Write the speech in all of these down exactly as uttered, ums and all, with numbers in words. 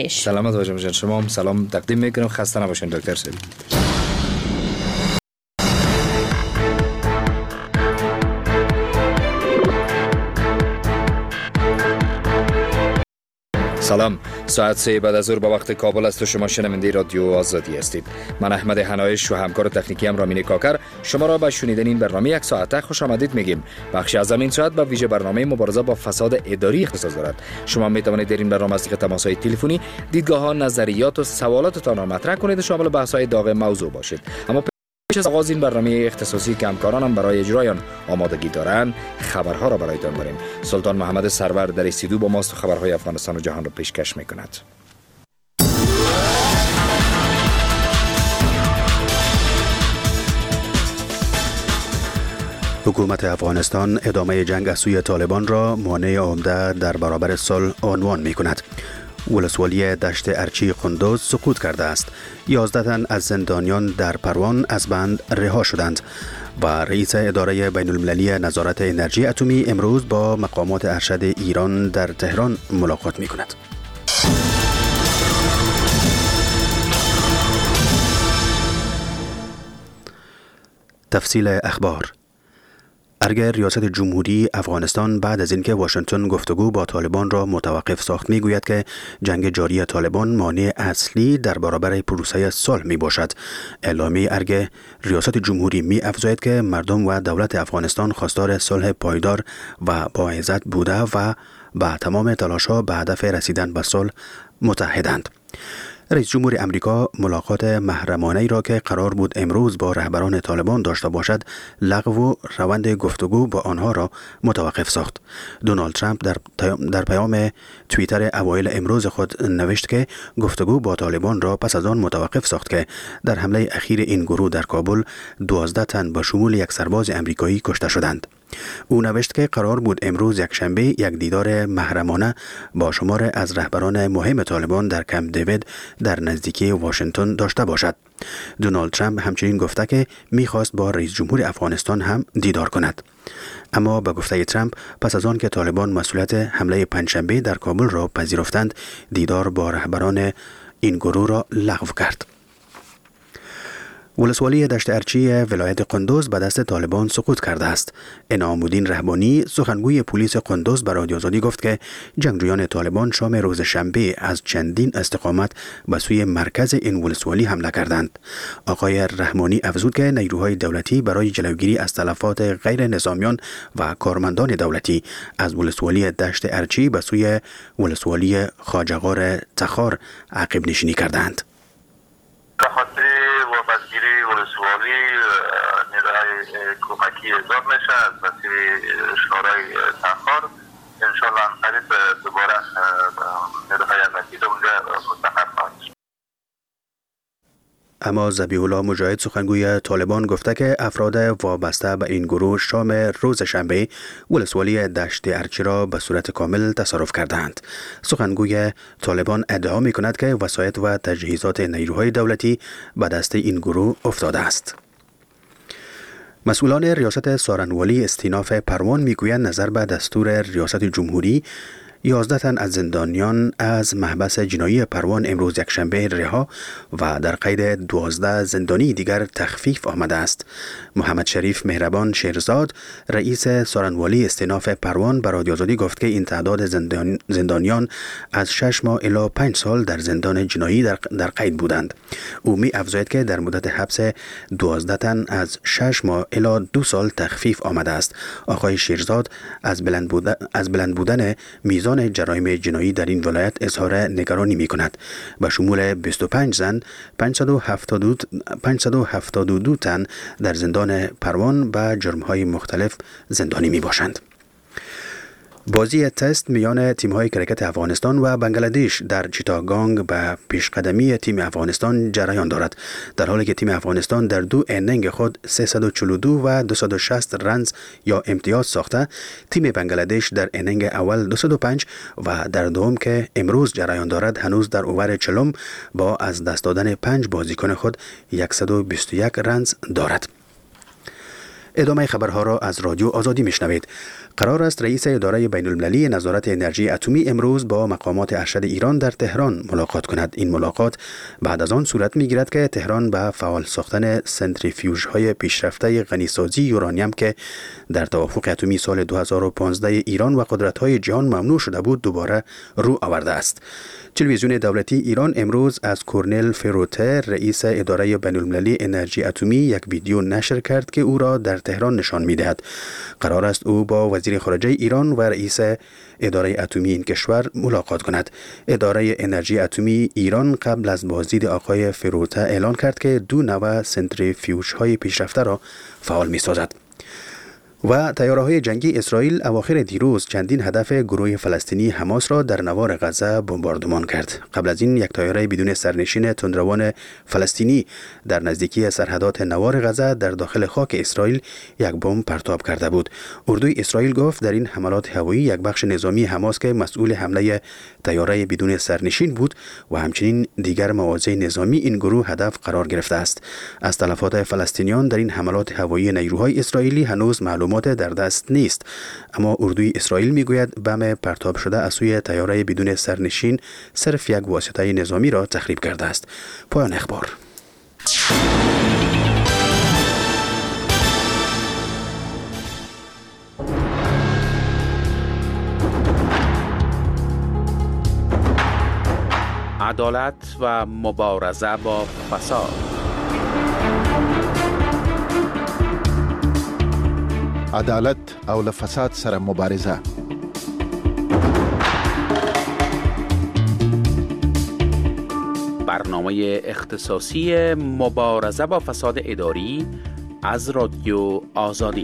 سلامت باشم جان، شما هم سلام تقدیم میکنم. خسته نباشین دکتر سید. سلام، ساعت سه بعد از ظهر به وقت کابل است و شما شنونده رادیو آزادی هستید. من احمد حنایش و همکار تکنیکی ام رامین کاکر شما را به شنیدن این برنامه یک ساعته خوش آمدید میگیم. بخشی از این ساعت به ویژه برنامه مبارزه با فساد اداری اختصاص دارد. شما می توانید در این برنامه از طریق تماس‌های تلفنی دیدگاه‌ها، نظریات و سوالاتتان را مطرح کنید و شامل بحث‌های داغ موضوع باشید. اما پیش از آغاز این برنامه اختصاصی که همکارانم برای اجرای آن آمادگی دارند، خبرها را برایتان داریم. سلطان محمد سرور در استودیو با ماست و خبرهای افغانستان و جهان را پیشکش می‌کند. حکومت افغانستان ادامه جنگ از سوی طالبان را مانع عمده در برابر صلح عنوان می‌کند. ولسوالی دشت ارچی قندوز سقوط کرده است. یازده تن از زندانیان در پروان از بند رها شدند و رئیس اداره بین المللی نظارت انرژی اتمی امروز با مقامات ارشد ایران در تهران ملاقات می کند. تفصیل اخبار. ارگ ریاست جمهوری افغانستان بعد از اینکه واشنگتن گفتگو با طالبان را متوقف ساخت میگوید که جنگ جاری طالبان مانع اصلی در برابر پروسه صلح می باشد. اعلامیه ارگ ریاست جمهوری می افزاید که مردم و دولت افغانستان خواستار صلح پایدار و با عزت بوده و با تمام تلاش‌ها به هدف رسیدن به صلح متحدند. رئیس جمهور امریکا ملاقات محرمانه‌ای را که قرار بود امروز با رهبران طالبان داشته باشد لغو و روند گفتگو با آنها را متوقف ساخت. دونالد ترامپ در در پیام توییتر اوایل امروز خود نوشت که گفتگو با طالبان را پس از آن متوقف ساخت که در حمله اخیر این گروه در کابل دوازده تن با شمول یک سرباز امریکایی کشته شدند. او نوشت که قرار بود امروز یک شنبه یک دیدار محرمانه با شمار از رهبران مهم طالبان در کمپ دیوید در نزدیکی واشنگتن داشته باشد. دونالد ترامپ همچنین گفته که می‌خواست با رئیس جمهور افغانستان هم دیدار کند. اما به گفته ترامپ پس از آن که طالبان مسئولیت حمله پنجشنبه در کابل را پذیرفتند، دیدار با رهبران این گروه را لغو کرد. ولسوالی دشت ارچی ولایت قندوز به دست طالبان سقوط کرده است. انعام الدین رحمانی سخنگوی پلیس قندوز به رادیو آزادی گفت که جنگجویان طالبان شام روز شنبه از چندین استقامت به سوی مرکز این ولسوالی حمله کردند. آقای رحمانی افزود که نیروهای دولتی برای جلوگیری از تلفات غیر نظامیان و کارمندان دولتی از ولسوالی دشت ارچی به سوی ولسوالی خواجه‌غار تخار عقب نشینی کردند. بازگیری ولسوالی نیروهای کمکی اعزام میشه از مسیر شورای تخار. انشالله قریب دوباره نیروهای امنیتی اونجا مستقر خواهد شد. اما ذبیح الله مجاهد سخنگوی طالبان گفته که افراد وابسته به این گروه شام روز شنبه ولسوالی دشت ارچی را به صورت کامل تصرف کردند. سخنگوی طالبان ادعا می کند که وسایط و تجهیزات نیروهای دولتی به دست این گروه افتاده است. مسئولان ریاست سارنوالی استیناف پروان میگویند نظر به دستور ریاست جمهوری یازده تن از زندانیان از محبس جنایی پروان امروز یکشنبه رها و در قید دوازده زندانی دیگر تخفیف آمده است. محمد شریف مهربان شیرزاد رئیس سارنوالی استیناف پروان به رادیو آزادی گفت که این تعداد زندان زندانیان از شش ماه الی پنج سال در زندان جنایی در, در قید بودند. او می افزاید که در مدت حبس دوازده تن از شش ماه الی دو سال تخفیف آمده است. آقای شیرزاد از بلند بودن از بلند بودن میزان جرایم جنایی در این ولایت اظهار نگرانی می کند. به شمول بیست و پنج زن پانصد و هفتاد و دو تن در زندان پروان به جرم‌های مختلف زندانی می باشند. بازی تست میان تیم‌های کرکت افغانستان و بنگلادش در چیتاگانگ به پیشقدمی تیم افغانستان جریان دارد، در حالی که تیم افغانستان در دو انینگ خود سیصد و چهل و دو و دویست و شصت رنز یا امتیاز ساخته. تیم بنگلادش در انینگ اول دویست و پنج و در دوم که امروز جریان دارد هنوز در اوور چلم با از دست دادن پنج بازیکن خود صد و بیست و یک رنز دارد. ادامه خبرها را از رادیو آزادی میشنوید. قرار است رئیس اداره بین المللی نظارت انرژی اتمی امروز با مقامات ارشد ایران در تهران ملاقات کند. این ملاقات بعد از آن صورت می‌گیرد که تهران به فعال ساختن سنتریفیوژهای پیشرفته غنیسازی یورانیم که در توافق اتمی سال دو هزار و پانزده ایران و قدرت‌های جهان ممنوع شده بود دوباره رو آورده است. تلویزیون دولتی ایران امروز از کورنل فروته رئیس اداره بین المللی انرژی اتمی یک ویدیو نشر کرد که او را در تهران نشان می‌دهد. قرار است او با وزیر خارجه ایران و رئیس اداره اتمی این کشور ملاقات کند. اداره انرژی اتمی ایران قبل از بازدید آقای فروته اعلان کرد که دو نوع سنتریفیوژهای پیشرفته را فعال می‌سازد. و طیاره‌های جنگی اسرائیل اواخر دیروز چندین هدف گروه فلسطینی حماس را در نوار غزه بمباردمان کرد. قبل از این یک طیاره بدون سرنشین تندروان فلسطینی در نزدیکی سرحدات نوار غزه در داخل خاک اسرائیل یک بمب پرتاب کرده بود. اردوی اسرائیل گفت در این حملات هوایی یک بخش نظامی حماس که مسئول حمله طیاره بدون سرنشین بود و همچنین دیگر مواضع نظامی این گروه هدف قرار گرفته است. از تلفات فلسطینیان در این حملات هوایی نیروهای اسرائیلی هنوز معلوم در دست نیست، اما اردوی اسرائیل میگوید بم پرتاب شده از سوی طیاره بدون سرنشین صرف یک واسطه نظامی را تخریب کرده است. پایان اخبار. عدالت و مبارزه با فساد. عدالت او له فساد سره مبارزه. برنامه اختصاصی مبارزه با فساد اداری از رادیو آزادی.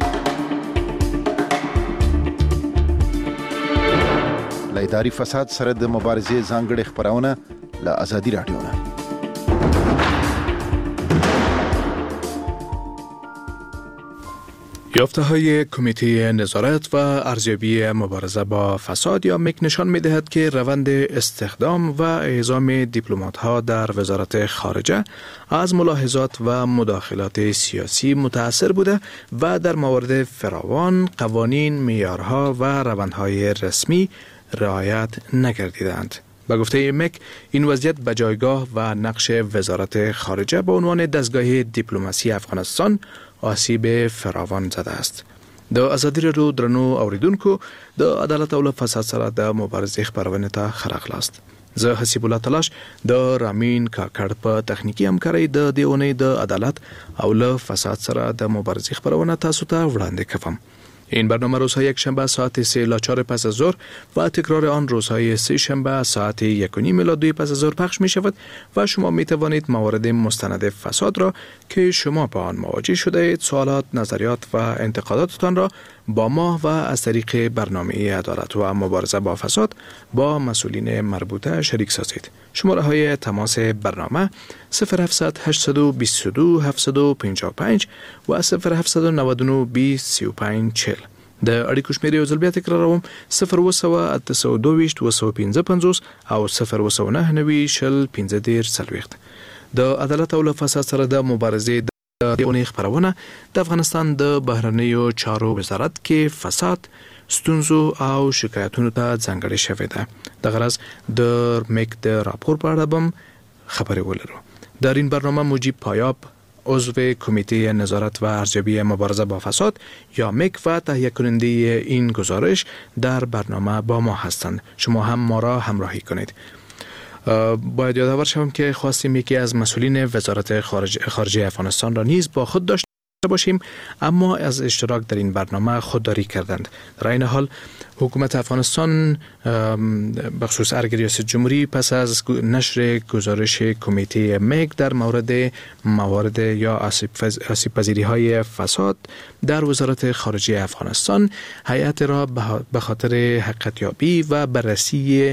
له اداري فساد سره د مبارزې ځانګړي خبرونه له آزادي رادیو نه. یافته‌های کمیته نظارت و ارزیابی مبارزه با فساد یا مک نشان می‌دهد که روند استخدام و اعزام دیپلمات‌ها در وزارت خارجه از ملاحظات و مداخلات سیاسی متأثر بوده و در موارد فراوان قوانین، معیارها و روندهای رسمی رعایت نگردیدند. به گفته مک این وضعیت به جایگاه و نقش وزارت خارجه به عنوان دستگاه دیپلماسی افغانستان آسیب فراوان زده است. د ازادي رادیو درنو اوریدونکو د عدالت او فساد سره د مبارزې خبرونه ته خراغلاست. زه حسیب الله تلاش د رامین کاکړ په تخنیکی همکارۍ د دیونې د عدالت او له فساد سره د مبارزې خبرونه تاسو ته وړاندې کوم. این برنامه روزهای یک شنبه ساعت سه الی چهار پس از ظهر و تکرار آن روزهای سه شنبه ساعت یک و نیم الی دو پس از ظهر پخش می شود و شما می توانید موارد مستند فساد را که شما با آن مواجه شده اید سوالات، نظریات و انتقاداتتان را با ما و از طریق برنامه عدالت و مبارزه با فساد با مسئولین مربوطه شریک سازید. شماره های تماس برنامه صفر هفتصد هشتصد و بیست و دو هفتصد و پنجاه و پنج و صفر هفتصد و نود و نه بیست سی و پنج چهل. د اړیکو شمیرې یو ځل بیا تکراروم صفر اوه سوه اته سوه دوه ویشت اوه سوه پنځه پنځوس او صفر اوه سوه نهه نوي شل پنځه دېرش څلوېښت. د عدالت او له فساد سره د مبارزې د اونۍ خپرونه د افغانستان د بهرنیو چارو وزارت کې فساد ستونزو او شکایتونو ته ځانګړې شوې ده. د غرض د مک د راپور په اړه بم خبرې ولرو. در این برنامه مجیب پایاب عضو کمیته نظارت و ارزیابی مبارزه با فساد یا مک و تهیه کننده این گزارش در برنامه با ما هستند. شما هم ما را همراهی کنید. باید یادآور شوم که خواستیم یکی از مسئولین وزارت خارج خارجه افغانستان را نیز با خود داشته باشیم، اما از اشتراک در این برنامه خودداری کردند. در این حال حکومت افغانستان بخصوص ارگ ریاست جمهوری پس از نشر گزارش کمیته مک در مورد موارد یا آسیب پذیری های فساد در وزارت خارجه افغانستان هیئت را به خاطر حقیقتیابی و بررسی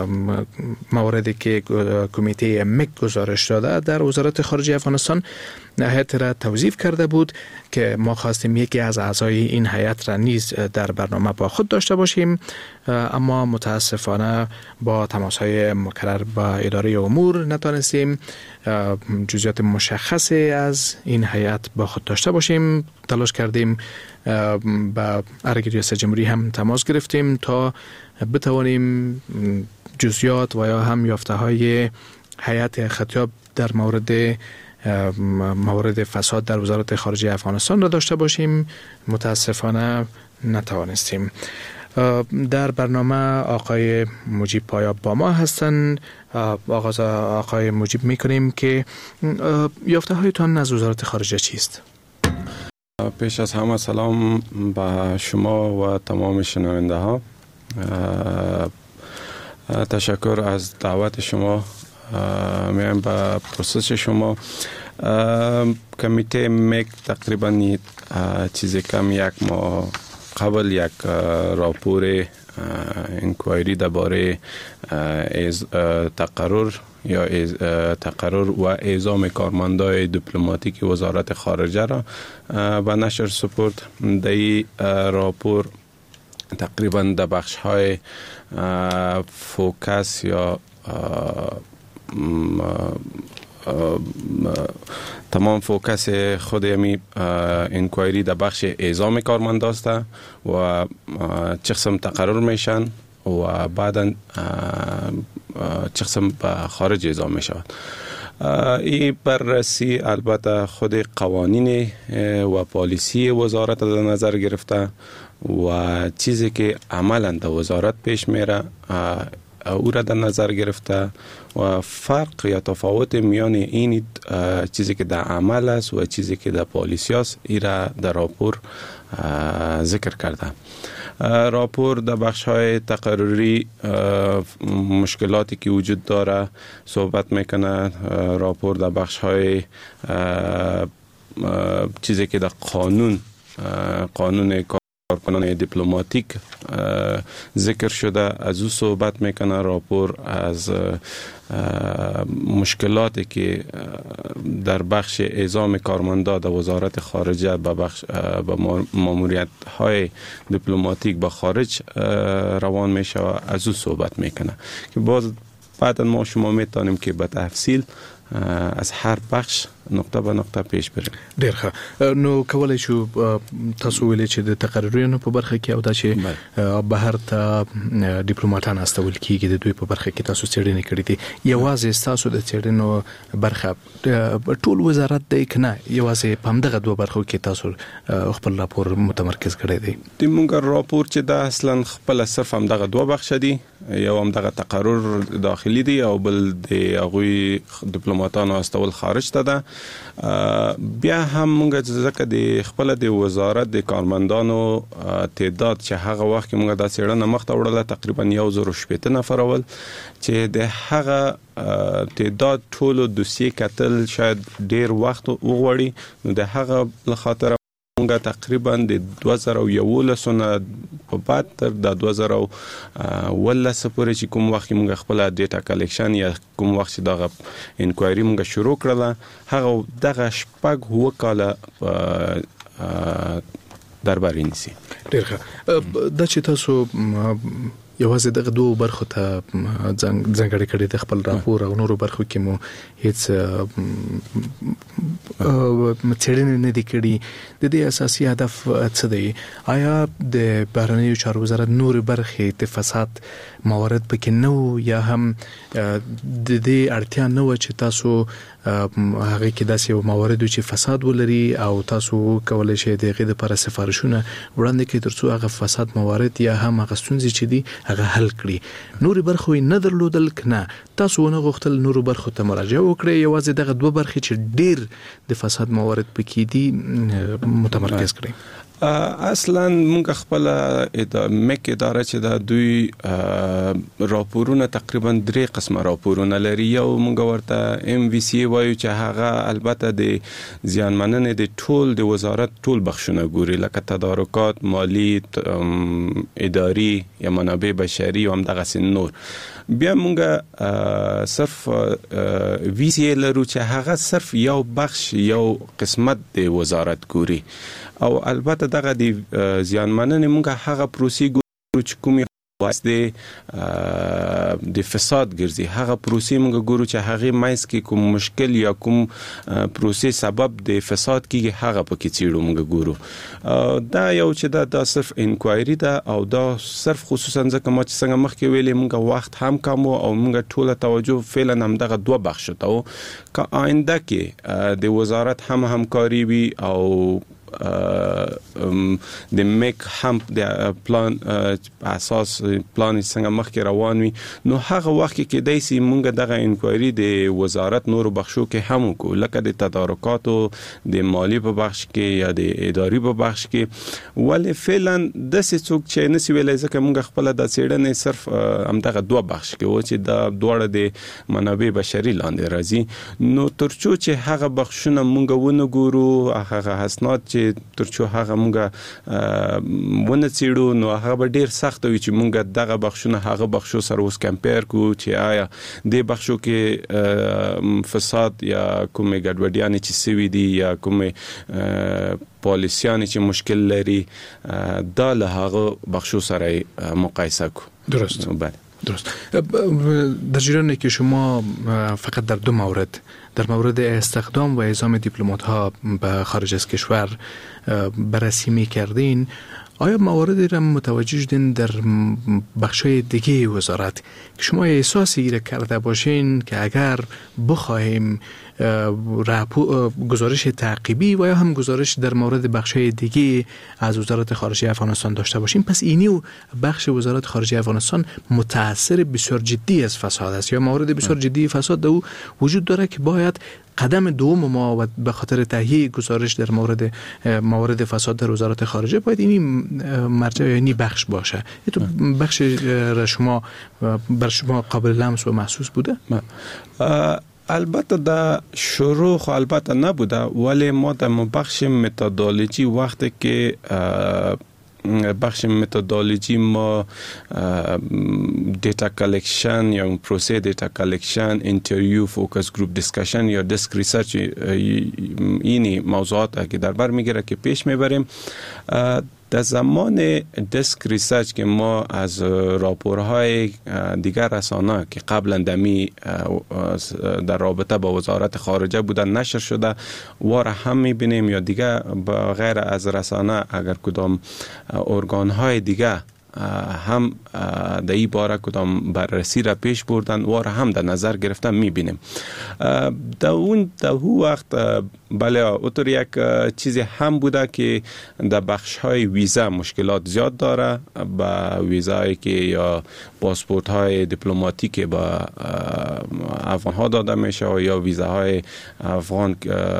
مواردی که کمیته مک گزارش داده در وزارت خارجه افغانستان هیئت را توظیف کرده بود که ما خواستیم یکی از اعضای این هیئت را نیز در برنامه با خود داشته باشیم، اما متاسفانه با تماس‌های مکرر با اداره امور نتوانستیم جزئیات مشخصی از این هیئت با خود داشته باشیم. تلاش کردیم با ارگ ریاست جمهوری هم تماس گرفتیم تا بتوانیم جزئیات و یا هم یافته‌های هیئت خطاب در مورد موارد فساد در وزارت خارجه افغانستان را داشته باشیم. متاسفانه نتوانستیم. در برنامه آقای مجیب پایاب با ما هستند. آغاز آقای مجیب میکنیم که یافته هایتان از وزارت خارجه چیست؟ پیش از همه سلام به شما و تمام شنونده ها. تشکر از دعوت شما. میایم به پروسس شما. کمیته میک تقریبا چیزی کم یک ماه قبل یک راپور انکوایری درباره تقرر یا تقرر و اعزام کارمندای دیپلماتیک وزارت خارجه را به نشر سپرد. در راپور تقریبا در بخش های فوکس یا تمام فوکس خود یمی انکوایری در بخش اعزام کارمند است و چه قسم تقرر میشن و بعدا چه قسم به خارج اعزام میشود. این بررسی البته خود قوانین و پالیسی وزارت در نظر گرفته و چیزی که عملا در وزارت پیش میره او را در نظر گرفته و فرق یا تفاوت میان این چیزی که در عمل است و چیزی که در پالیسی است این را در راپور ذکر کرده. راپور در بخش های تقرری مشکلاتی که وجود داره صحبت میکنه. راپور در بخش های چیزی که در قانون قانون کارکنان دیپلماتیک ذکر شده از او صحبت میکنه. راپور از مشکلاتی که در بخش اعزام کارمندا در وزارت خارجه به بخش به ماموریت های دیپلماتیک به خارج روان میشه و از او صحبت میکنه که باز بعدا ما شما میتونیم که به تفصیل از هر بخش نقطه به نقطه پیش بریم. ډیر ښه. نو کولای شو تاسو ویلې چې د تقرریونو په برخه کې او دا چې بهر ته ډیپلوماټان استول کیږي د دوی په برخه کې تاسو څېړنې کړې دي. یوازې تاسو د څېړنو برخه ټول وزارت دی کنه یوازې په همدغه دوه برخو کې تاسو خپل راپور متمرکز کړی دی؟ د مونږ راپور چې دا اصلا خپل صرف همدغه دوه بخش دي. یو همدغه تقرر داخلي دی او بل د هغوی ډیپلوماټانو استول خارج ته ده. بیا هم موږ ځکه د خپل د وزارت د کارمندانو تعداد چې هغه وخت کې موږ د څېړنه مخته وړله تقریبا یو زر و شپېته نفر ول چې د هغه تعداد ټولو دوسیې کتل شاید ډیر وخت وغواړي. نو د هغه لخاطر موږ تقریبا د دوه زره و یولس نه په بعد تر د دوه زره و ولس پورې چې کوم وخت موږ خپل ډیټا کلیکشن یا کوم وخت چې دغه انکوایری موږ شروع کړله هغه دغه شپږ هو کاله درباري نیسي. ډیر ښه. دا چې تاسو یوازې دغه دوه برخو ته ځانګړې کړې د خپل راپور او نورو برخو کې مو هیڅ څېړنې نه دي کړي. د دې اساسي هدف څه دی؟ آیا د بهرنیو چارو وزارت نورې برخې د فساد موارد پکې نه وو یا هم د دې اړتیا نه وه چې تاسو هغه کې داسې یو موارد چې فساد ولري او تاسو کولی شئ د هغې دپاره سفارشونه وړاندې کړئ تر څو هغه فساد موارد یا هم هغه ستونزې چې دي هغه حل کړي؟ نورې برخو یې نه درلودل که نه تاسو ونه غوښتل نورو برخو ته مراجعه وکړئ یوازې دغه دوه برخې چې ډېر د فساد موارد پکې دي متمرکز کړئ؟ اصلا موږ خپل مک اداره چې د دوی راپورونه تقریبا درې قسمه راپورونه لري. یو موږ ورته ام وی سی وایو چې هغه البته د زیانمننې د ټول د وزارت ټول بخشونه ګوري، لکه تدارکات، مالی، اداري یا منابع بشري او همدغه سن نور. بیا موږ صرف وی سی لرو چې هغه صرف یو بخش یو قسمت د وزارت ګوري، او البته دغه د زیانمننې موږ هغه پروسې ګورو چې کومې واسطه د فساد ګرځي، هغه پروسې موږ ګورو چې هغه مایس کې کوم مشکل یا کوم پروسې سبب د فساد کیږي، هغه پکې چیرو موږ ګورو. دا یو چې دا, دا صرف انکوایری ده، او دا صرف خصوصا ځکه ما چې څنګه مخکې ویلې موږ وخت هم کم او موږ ټوله توجه فعلا هم دغه دوه بخش ته و که آینده کې د وزارت هم همکاري وي او د میک هم د پلان اساس پلان څنګه مخکې روان وي، نو هغه وخت کې کېدای شي موږ دغه انکوایری د وزارت نور بخشو کې هم وکړو، لکه د تدارکاتو، د مالی په بخش کې یا د اداري په بخش کې. ولې فعلا داسې څوک چې نسی ویلای ځکه موږ خپل د څېړنې صرف همدغه دوه بخش کې و چې دا دواړه د منابع بشري لاندې راځي. نو ترڅو چې هغه بخشونه موږ ونه ګورو، هغه اسناد چې ترڅو هغه موږ ونه څېړو، نو هغه به ډیر سخت وي چې موږ دغه بخشونه هغه بخشو سره اوس کمپیر کو چې آیا د بخشو کې فساد یا کومې ګډوډیانې چې سوي دي یا کومې پالیسیانې چې مشکل لري، دا له هغه بخشو سره مقایسه کو. درست. بله درست. در جریان که شما فقط در دو مورد، در مورد استخدام و اعزام دیپلمات ها به خارج از کشور بررسی می کردین، آیا مواردی را متوجه شدین در بخشای دیگه وزارت که شما احساسی را کرده باشین که اگر بخواهیم گزارش تعقیبی و یا هم گزارش در مورد بخشای دیگه از وزارت خارجه افغانستان داشته باشیم، پس اینی و بخش وزارت خارجه افغانستان متاثر بسیار جدی از فساد است یا موارد بسیار جدی فساد دو وجود داره که باید قدم دوم ما و به خاطر تهیه گزارش در مورد موارد فساد در وزارت خارجه باید اینی مرجع اینی بخش باشه. تو بخش را شما بر شما قابل لمس و محسوس بوده؟ البته در شروع خو البته نبوده، ولی ما در بخش متدولوژی وقتی که بخش متدولوژی ما دیتا کلکشن یا پروسه دیتا کلکشن، اینترویو، فوکس گروپ دیسکشن یا دسک ریسرچ، اینی موضوعات که در بر میگیره که پیش میبریم. در زمان دسک ریسرچ که ما از راپورهای دیگر رسانه که قبلا دمی در رابطه با وزارت خارجه بودن نشر شده واره هم میبینیم، یا دیگه با غیر از رسانه اگر کدام ارگانهای دیگه هم در این باره کدام بررسی را پیش بردن و هم در نظر گرفتن میبینیم. در اون در اون وقت بله اوتر یک چیزی هم بوده که در بخش های ویزا مشکلات زیاد داره، با ویزایی که یا پاسپورت های دیپلماتیک با افغان ها داده میشه یا ویزاهای افغان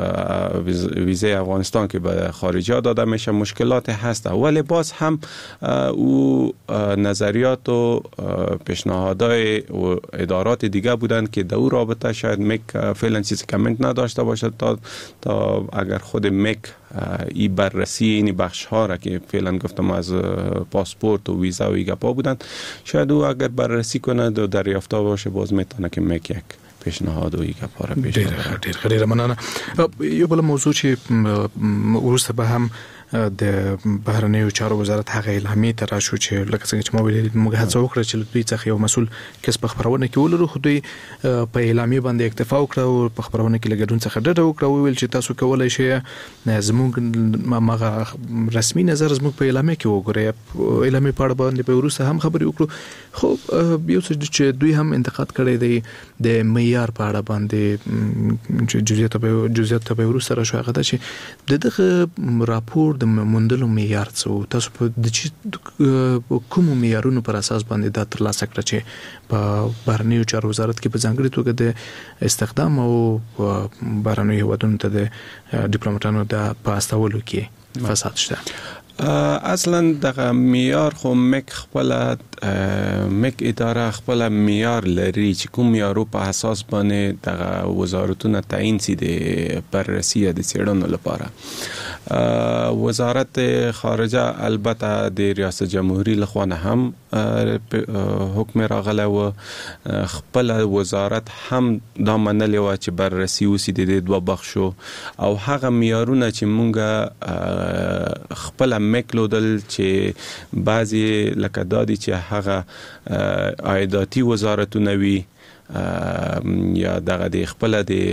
ویزای افغانستان که به خارجی ها داده میشه مشکلات هست. ولی باز هم او نظریات و پیشنهادهای و ادارات دیگه بودن که در او رابطه شاید مک فعلا چیزی کامنت نداشته باشد تا تا اگر خود مک این بررسی این بخش ها را که فعلا گفتم از پاسپورت و ویزا و ایگپا بودن، شاید او اگر بررسی کنه و دریافته باشه باز میتونه که مک یک پیشنهاد و ایگپا را پیش ببره. ډیر ډیر مننه. یو بل موضوع چې ورسته به هم د بهرنیو چارو وزارت هغه اعلامیه تر شو چې لکه څنګه چې ما ویل موږ هڅه وکړه چې دوی څخه یو مسول کس په خبرونه کې ولرو، خو دوی په اعلامیه باندې اکتفا وکړه او په خبرونه کې لګډون څخه ډډه وکړه او ویل چې تاسو کولای شئ زموږ مغه رسمي نظر زموږ په اعلامیه کې وګورئ. اعلامیه په اړه باندې په وروسته هم خبرې وکړو، خو یو څه چې دوی هم انتقاد کړی دی د معیار په اړه باندې جزئیات به جزئیات به وروسته را شو هغه چې دغه راپور د موندلو معیار څه تاسو په د چې کوم معیارونو پر اساس باندې دا ترلاسه کړ چې په بهرنیو چارو وزارت کې په ځانګړي توګه د استخدام او بهرنیو هیوادونو ته د ډیپلوماټانو د پاستولو کې فساد شته؟ اصلا دغه معیار خو مک خپل مک اداره خپل معیار لري چې کوم معیارو په اساس باندې دغه وزارتونه تعیین سي د بررسي د څېړنو لپاره. وزارت خارجه البته د ریاست جمهوریت لخوا نه هم حکم راغله و خپل وزارت هم دا منلې و چې بررسي وسي د دوه بخشو او هغه معیارونه چې مونږه خپل مکلودل چې بعضی لکه دادی چې هغه عایداتی وزارتونه وی یا دغه د خپل د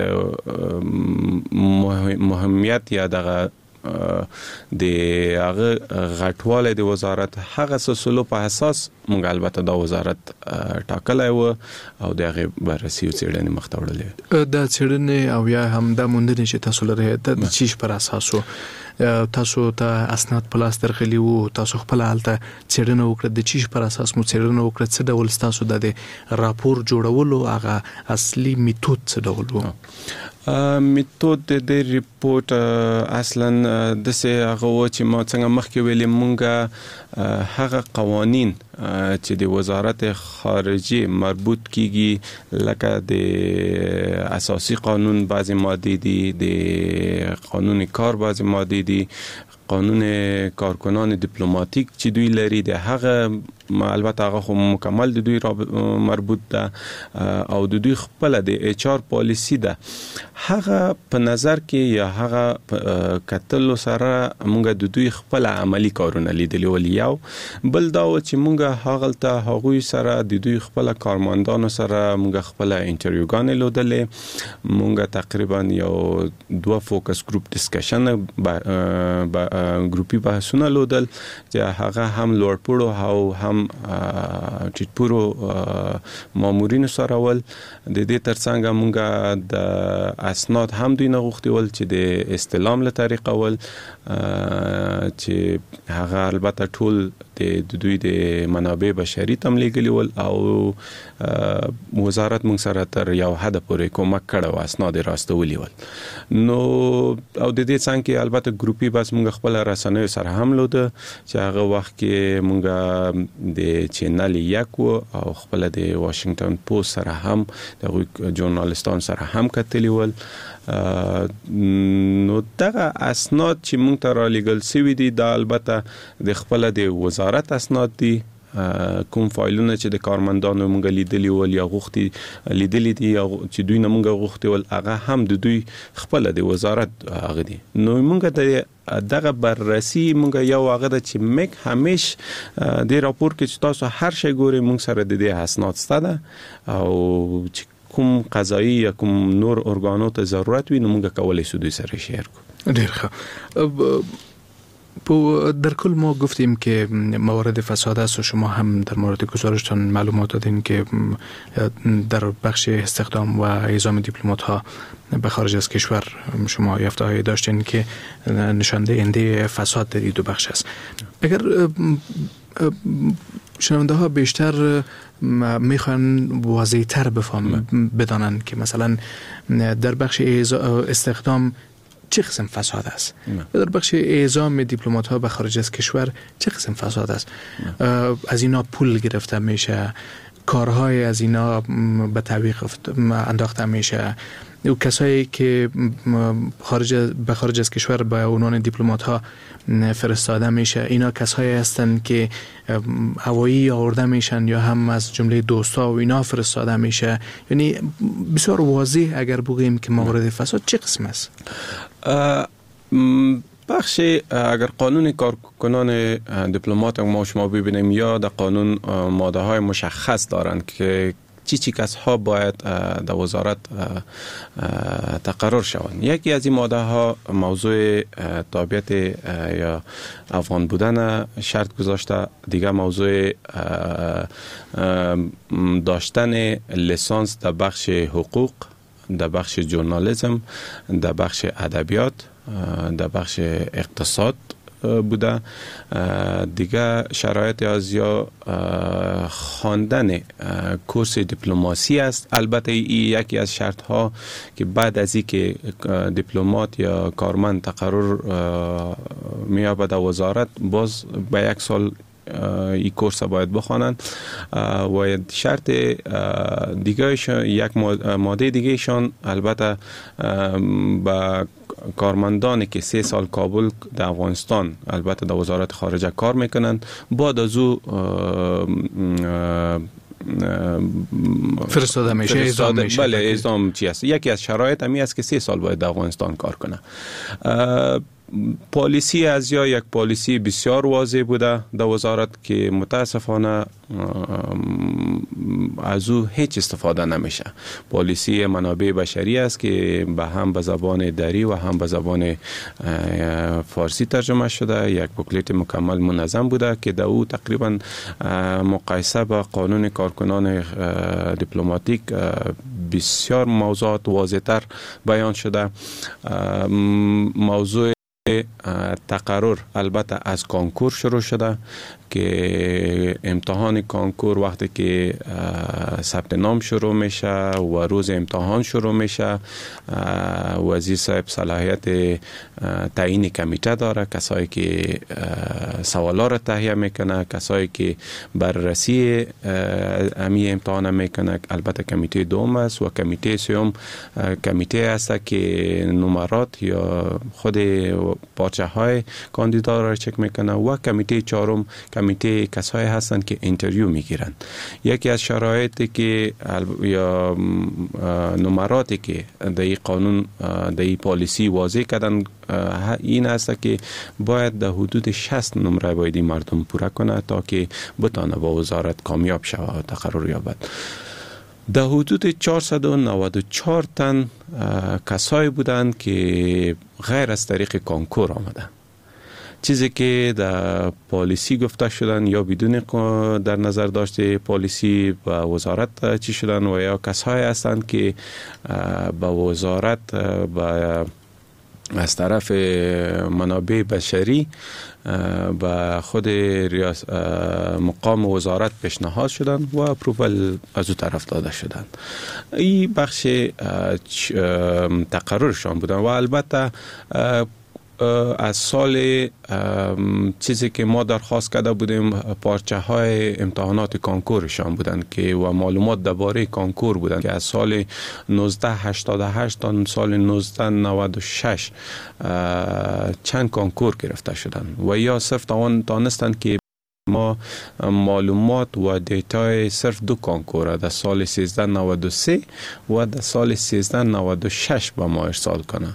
مهمیت یا دغه د هغه غټواله د وزارت هغه سلسله په اساس مونږ البته دا وزارت ټاکلای و او دغه بررسي څېړنې مخته وړلې. دا څېړنې او یا هم د موندنې چې تاسو لري د چیش پر اساس تاسو ته اسناد پلاس درغلی وو، تاسو خپل حالت څېړنه وکړه، د چیش پر اساس مو څېړنه وکړه، څه ډول تاسو د راپور جوړولو هغه اصلي میتود څه ډول وو؟ میتود د ریپورت اصلا د څه هغه و چې ما څنګه مخکې ویلې مونږه هغه قوانین چې د وزارت خارجه مربوط کیږي لکه د اساسی قانون بعضی ماده دي، د قانون کار بعضی ماده دي، قانون کارکنان دیپلماتیک چې دوی لري د هغه البته هغه خو مکمل د دوی مربوط ده او د دوی خپل د اچ آر پالیسی ده. هغه په نظر کې یا هغه کتل سره مونږ د دوی خپل عملی کارونه لیدلی ول. یو بل دا و چې مونږ هغه ته هغوی سره د دوی خپل کارمندانو سره مونږ خپل انټرویوګان لیدلې، مونږ تقریبا یو دوه فوکس ګروپ ډسکشن ګروپي بحثونه لیدل چې هغه هم لوړپوړو او هم ټیټپورو مامورینو سره ول. د دې ترڅنګ مونږ د اسناد هم دوی نه غوښتي ول چې د استلام له طریقه ول چې هغه البته ټول د دوی د منابع بشري تم لګلی ول او وزارت مونږ سره تر یو حد پورې کومک کړو اسناد راستولي ول. نو او د دې څنګه البته ګروپي بس مونږ خپل رسنیو سره هم لوده چې هغه وخت کې مونږ د چینل یک او خپل د واشنگټن پوسټ سره هم د ژورنالستان سره هم کتلی ول. نو دغه اسناد چې مونږ ته را لېږل سوي دي دا البته د خپل د وزارت اسناد دي، کوم فایلونه چې د کارمندانو مونږ لیدلی ول یا غوښتي لیدلی دي یا چې دوی نه مونږ غوښتي ول هغه هم د دوی خپل د وزارت هغه دي. نو مونږ د دغه بررسي مونږ یو هغه د چې مک همیش د راپور کې چې تاسو هر شی ګوري مونږ سره د دې اسناد ستاده او چې کوم قضایی یا کوم نور ارګانو ته ضرورت وي نو مونږ کولای شو دوی سره شیر کو. ډیر ښه. په در کل ما گفتیم که موارد فساد است و شما هم در مورد گزارشتان معلومات دادین که در بخش استخدام و اعزام دیپلمات ها به خارج از کشور شما یافته هایی داشتین که نشان دهنده فساد در این دو بخش است. اگر شنونده ها بیشتر میخوان واضح تر بفهم بدانن که مثلا در بخش استخدام چه قسم فساد است و در بخش اعزام دیپلمات ها به خارج از کشور چه قسم فساد است؟ از اینا پول گرفته میشه، کارهای از اینا به تعویق انداخته میشه، و کسایی که خارج به خارج از کشور به عنوان دیپلمات ها فرستاده میشه اینا کسایی هستند که هوایی آورده میشن یا هم از جمله دوستا و اینا فرستاده میشه. یعنی بسیار واضح اگر بگیم که موارد فساد چه قسم است؟ بخش اگر قانون کارکنان دیپلمات ما شما ببینیم یا در قانون ماده های مشخص دارند که چی چی کس ها باید در وزارت تقرر شوند. یکی از این ماده ها موضوع تابعیت یا افغان بودن شرط گذاشته، دیگه موضوع داشتن لیسانس در بخش حقوق، در بخش ژورنالیسم، در بخش ادبیات، در بخش اقتصاد بوده. دیگه شرایط از یا خواندن کورس دیپلماسی است. البته این یکی از شرط ها که بعد از اینکه دیپلمات یا کارمند تقرر میابد در وزارت باز به یک سال این کورس باید بخوانند و شرط دیگه یک ماده دیگه شان البته با کارمندانی که سه سال کابل در افغانستان البته در وزارت خارجه کار میکنند بعد از او فرستاده میشه اعزام میشه. بله اعزام چی است. یکی از شرایط همی است که سه سال باید در افغانستان کار کنه. پالیسی از یا یک پالیسی بسیار واضح بوده در وزارت که متاسفانه از او هیچ استفاده نمیشه. پالیسی منابع بشری است که به هم به زبان دری و هم به زبان فارسی ترجمه شده. یک بوکلت مکمل منظم بوده که در او تقریبا مقایسه با قانون کارکنان دیپلماتیک بسیار موضوعات واضح‌تر بیان شده. موضوع تقرر البته از کنکور شروع شده که امتحان کنکور وقتی که ثبت نام شروع میشه و روز امتحان شروع میشه وزیر صاحب صلاحیت تعیین کمیته داره، کسایی که سوالا را تهیه میکنه، کسایی که بررسی امی امتحان میکنه. البته کمیته دوم است و کمیته سوم کمیته است که نمرات یا خود پارچه های کاندیدا را چک میکنه و کمیته چهارم کمیته کسایی هستند که اینترویو میگیرن. یکی از شرایطی که یا نمراتی که در این قانون در این پالیسی واضح کردن این است که باید در حدود شصت نمره باید مردم پوره کنه تا که بتانه با وزارت کامیاب شود و تقرر یابد. در حدود چهارصد و نود و چهار تن کسایی بودند که غیر از طریق کنکور آمدند. چیزی که در پالیسی گفته شدن یا بدون در نظر داشته پالیسی با وزارت چی شدن و یا کسایی هستند که با وزارت با از طرف منابع بشری با خود ریاست مقام وزارت پیشنهاد شدن و اپرووال از او طرف داده شدن. این بخش تقررشان بودن و البته از سال چیزی که ما درخواست کرده بودیم پارچه های امتحانات کانکورشان بودند که و معلومات درباره کانکور بودند که از سال نوزده هشتاد و هشت تا سال نوزده نود و شش چند کانکور گرفته شدند و یا صرف دانستند که ما معلومات و دیتای صرف دو کانکور در سال سیزده نود و سه و در سال سیزده نود و شش به ما ارسال کنه.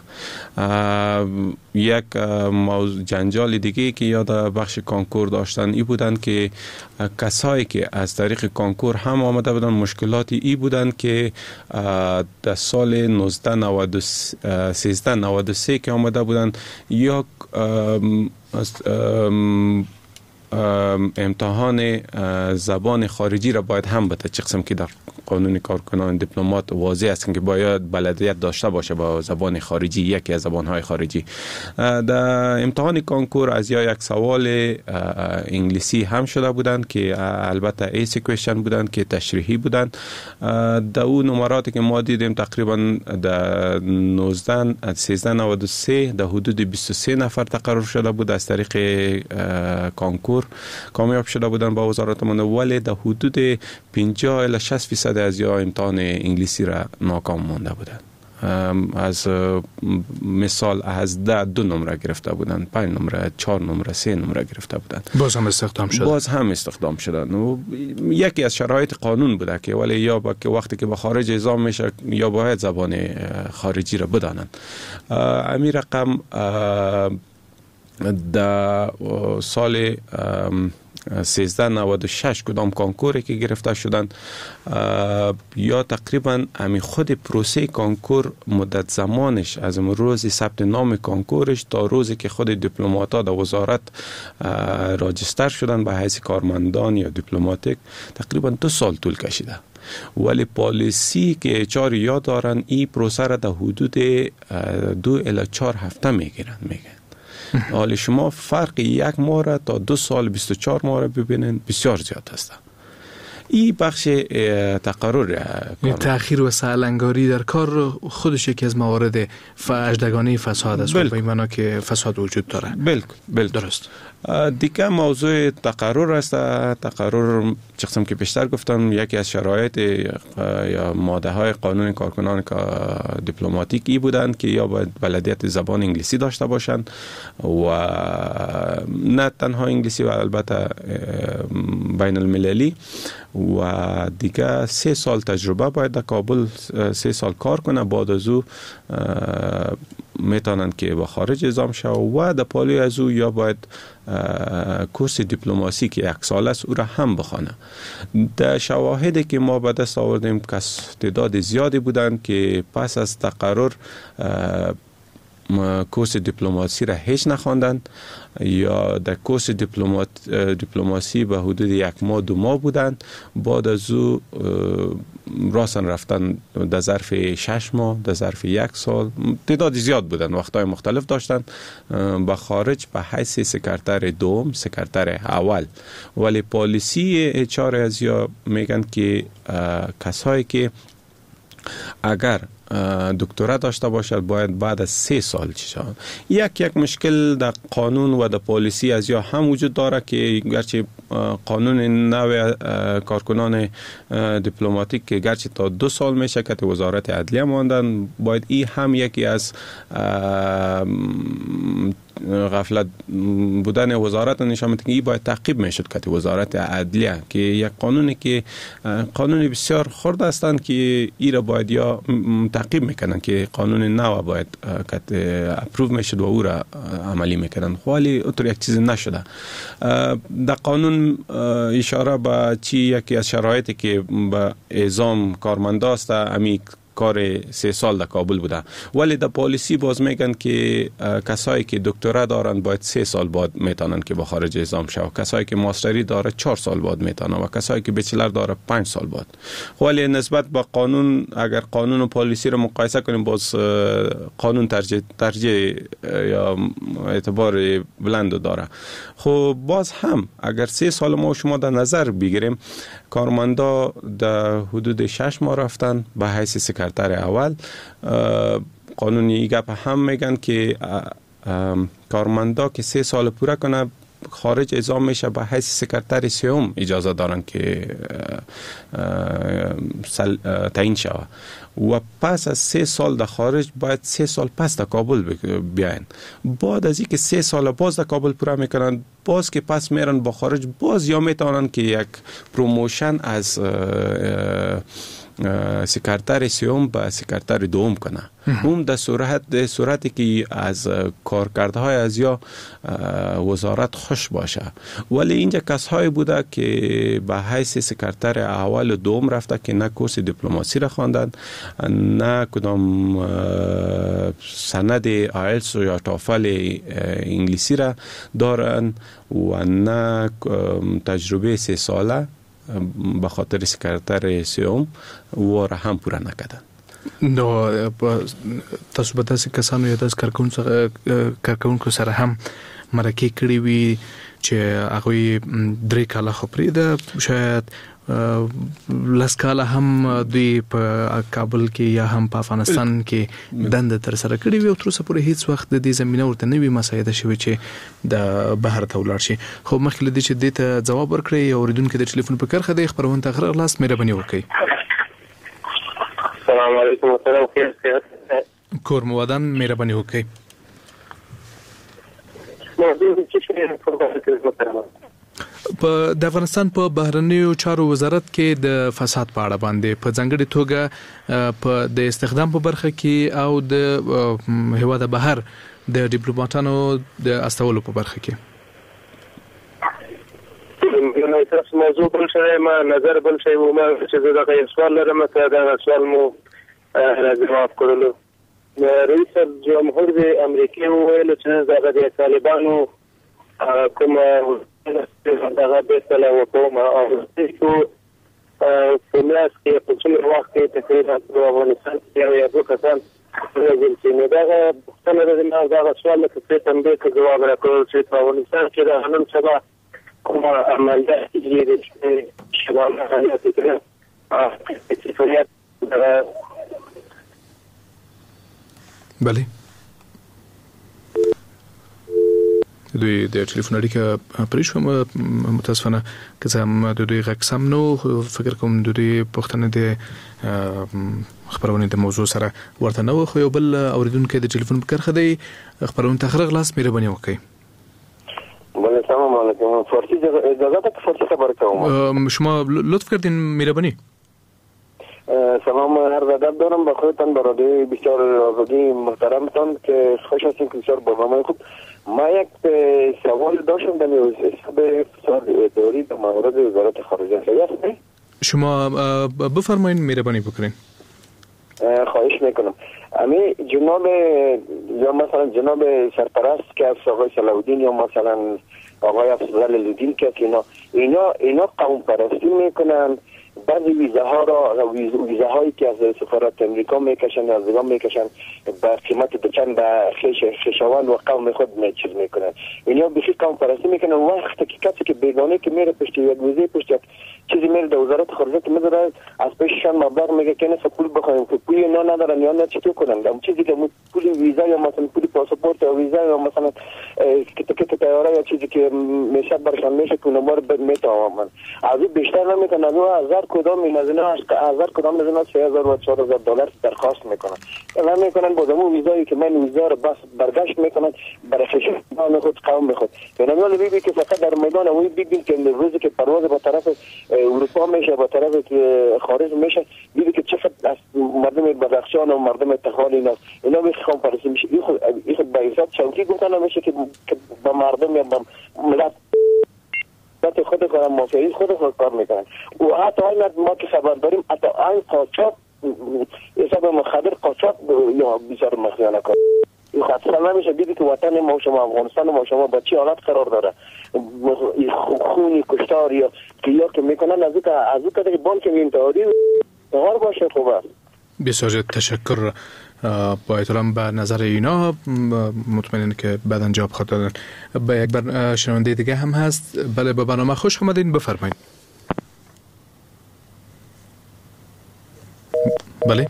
یک جنجال دیگه که یاد بخش کانکور داشتن ای بودند که کسایی که از طریق کانکور هم آمده بودن مشکلاتی ای بودند که در سال نوزده نود و سیزده نود و سه که آمده بودن یا امتحان زبان خارجی را باید هم بده، چه قسم که در قانون کارکنان دیپلمات واضح است که باید بلدیت داشته باشه با زبان خارجی، یکی از زبانهای خارجی. در امتحان کانکور از یا یک سوال انگلیسی هم شده بودند که البته ایسی کوئسچن بودند که تشریحی بودند. در اون نمراتی که ما دیدیم تقریبا در نوزده سیزده نود و سه در حدود بیست و سه نفر تقرر شده بود از طریق کانکور کامیاب شده بودن با وزارت من، ولی در حدود پنجاه الی شصت فیصد از یا امتحان انگلیسی را ناکام مانده بودند. از مثال از ده دو نمره گرفته بودند، پنج نمره، چهار نمره، سه نمره گرفته بودند. باز هم استخدام شدند. باز هم استخدام شدند. و یکی از شرایط قانون بوده که ولی یا با که وقتی که به خارج اعزام میشه یا باید زبان خارجی را بدانند. امی رقم در سال سیزده نود و شش کدام کانکوری که گرفته شدند یا تقریبا همی خود پروسه کانکور مدت زمانش از روز ثبت نام کانکورش تا روزی که خود دیپلمات‌ها در وزارت راجستر شدن به حیث کارمندان یا دیپلماتیک تقریبا دو سال طول کشیده. ولی پالیسی که چهار یاد دارن این پروسه را در حدود دو الی چهار هفته میگیرن میگن حال شما فرق یک ماه را تا دو سال بیست و چهار ماه را ببینین بسیار زیاد است. این بخش تقرر تأخیر و سهلنگاری در کار خودش یکی از موارد اژدگانی فساد است، به معنی که فساد وجود داره. بالکل بالکل درست. دیگه موضوع تقرر است. تقرر چقدر که بیشتر گفتم یکی از شرایط یا ماده های قانون کارکنان دیپلماتیکی بودند که یا باید بلدیت زبان انگلیسی داشته باشند و نه تنها انگلیسی و البته بین المللی و دیگه سه سال تجربه باید در کابل سه سال کار کنه. بعد از او میتونن که به خارج اعزام شو و در پالی از او یا باید کورس دیپلماسی که یک سال است او را هم بخونه. در شواهدی که ما به دست آوردیم کس تعداد زیادی بودند که پس از تقرر کورس دیپلماسی را هیچ نخواندند یا در کورس دیپلمات دیپلماسی به حدود یک ماه دو ماه بودند. بعد از او راستن رفتن در ظرف شش ماه در ظرف یک سال تعداد زیاد بودند، وقتهای مختلف داشتند به خارج به حیث سکرتر دوم سکرتر اول. ولی پالیسی اچ آر از یا میگن که کسایی که اگر دکترا داشته باشد باید بعد از سه سال چی شود. یک یک مشکل در قانون و در پالیسی از یا هم وجود داره که گرچه قانون نو کارکنان دیپلماتیک که گرچه تا دو سال میشه که وزارت عدلیه ماندن، باید این هم یکی از غفلت بودن وزارت نشان میده که این باید تعقیب میشد که وزارت عدلیه که یک قانونی که قانونی بسیار خرد هستند که این را باید یا تعقیب میکنن که قانون نو باید که اپروو میشد و او را عملی میکنن، ولی اونطور یک چیز نشده. در قانون اشاره به چی یکی از شرایطی که به اعزام کارمند است امی کار سه سال در کابل بوده، ولی در پالیسی باز میگن که کسایی که دکترا دارن باید سه سال بعد میتونن که به خارج اعزام شو، کسایی که ماستری داره چهار سال بعد میتونن و کسایی که بچلر داره پنج سال بعد. ولی نسبت به قانون اگر قانون و پالیسی رو مقایسه کنیم باز قانون ترجیح ترجیح یا اعتبار بلند داره. خب باز هم اگر سه سال ما شما در نظر بگیریم کارمندا در حدود شش ماه رفتن به حیث سکرتر اول. قانونی گپ هم میگن که کارمندا که سه سال پوره کنه خارج اعزام میشه به حیث سکرتر سوم اجازه دارن که تعیین شود و پس از سه سال در خارج باید سه سال پس در کابل بیاین. بعد از اینکه سه سال باز در کابل پوره میکنن باز که پس میرن با خارج باز یا میتونن که یک پروموشن از سکرتر سوم به سکرتر دوم کنه. اون در صورت در صورتی که از کارکردهای از یا وزارت خوش باشه. ولی اینجا کسایی بوده که به حیث سکرتر اول و دوم رفته که نه کورس دیپلماسی را خواندن، نه کدام سند آیلتس یا تافل انگلیسی را دارن و نه تجربه سه ساله به خاطر سکرتر سوم و را هم پوره نکردن. نو تاسو به تاسو کسانو یا تاسو کارکونکو سره هم مرکه کړی وي چې هغه درې کاله خو پریده شاید لس کاله هم دوی په کابل کې یا هم په افغانستان کې دنده تر سره کړی وي او تر اوسه پورې هیڅ وخت د دې زمينه ورته نه وي مساعده شوی چې د بهر ته ولاړ شي. خو مخکې لدی چې دې ته جواب ورکړي او اوریدونکو د ټلیفون په کرخه د خبرونه ته غره لاس مهرباني وکړي. السلام علیکم و رحمت کور مودان مهرباني وکړي. په د افغانستان په بهرنیو چارو وزارت کې د فساد په اړه باندې په ځانګړي توګه په د استخدام په برخه کې او د هیواد بهر د ډیپلوماټانو د استولو په برخه کې نو تاسو موضوع بل شي ما نظر بل شي و ما چې دا غیر سوال لرم ته دا سوال مو جواب کړلو. رئیس جمهور د امریکا ویل چې د طالبانو کوم دغه به سره وکوم او چې په لاس کې په څومره وخت کې تقریبا په افغانستان کې یو یو کسان راځي چې دا څنګه د دا سوال ته تم به جواب راکړو چې په افغانستان کې د نن سبا کومه عملیات دي چې شوال عملیات دي ا فریاد بله دوی د ټلیفون اړیکه پرې شوم متاسفانه که څه هم د دوی غږ سم نو فکر کوم د دوی پوښتنه د خبرونه د موضوع سره ورته نه و خو یو بل اوریدونکو د ټلیفون په کرخه دی خبرونه ته خرغلاس مهرباني وکړئ. بله سلام علیکم. فارسی اجازه ده که فارسی خبر کنم؟ شما لطف کردین مهربانی. سلام عرض ادب دارم به خودتان به رادیوی بسیار آزادی محترمتان که خوش هستیم که بسیار برنامه خوب. ما یک سوال داشتم در حساب فساد اداری در مورد وزارت خارجه است. شما بفرمایید مهربانی بکنین. خواهش میکنم. امی جناب یا مثلا جناب سرپرست که آقای صلاح الدین یا مثلا آقای افضل الدین که اینا اینا اینا قوم پرستی میکنن. بعضی ویزه ها را ویزه هایی که از سفارت امریکا میکشن از ایران میکشن با قیمت دوچند به خیش خیشاوند و قوم خود میچیز میکنن. اینا بخی قوم پرستی میکنن. وقتی که کسی که بیگانه که میره پشت یک ویزه پشت یک چیزی میره در وزارت خارجه میذاره از پیششان مبلغ میگه که نه پول بخوایم که پولی اینا ندارن یا نه چطور کنن. اون چیزی که پول ویزا یا مثلا پول پاسپورت یا ویزا یا مثلا تیکت طیاره یا چیزی که میشه برشان میشه که اونها رو میتوامن از این بیشتر نمیکنن. از هزار کدام این از اینا هزار کدام از اینا سه هزار و چهار هزار دلار درخواست میکنن. اینا میکنن با زمون ویزایی که من ویزا رو بس برگشت میکنن برای خشم خود قوم خود. اینا میگن ببین که فقط در میدان اون ببین که روزی که پرواز با طرف اروپا میشه با طرف خارج میشه ببین که چقدر از مردم بدخشان و مردم تخال اینا اینا میخوام پرسی میشه. این خود این خود به حساب چوکی گفتن میشه که با مردم یا با ملت دست خود کارم مافیایی خود خود کار میکنن. و حتی آن ما که خبر داریم حتی آن قاچاق حساب مخدر قاچاق یا بسیار مخیانه کار این خاطر نمیشه. دیدی که وطن ما شما افغانستان ما شما با چی حالت قرار داره خونی کشتار یا که یا که میکنن از اون از اون که بانک انتحاری هر باشه خوب است. بسیار تشکر با احترام به نظر اینا مطمئنم که بعداً جواب خواهد دادن. با یک بر شنونده دیگه هم هست. بله به برنامه خوش آمدین بفرمایید. بله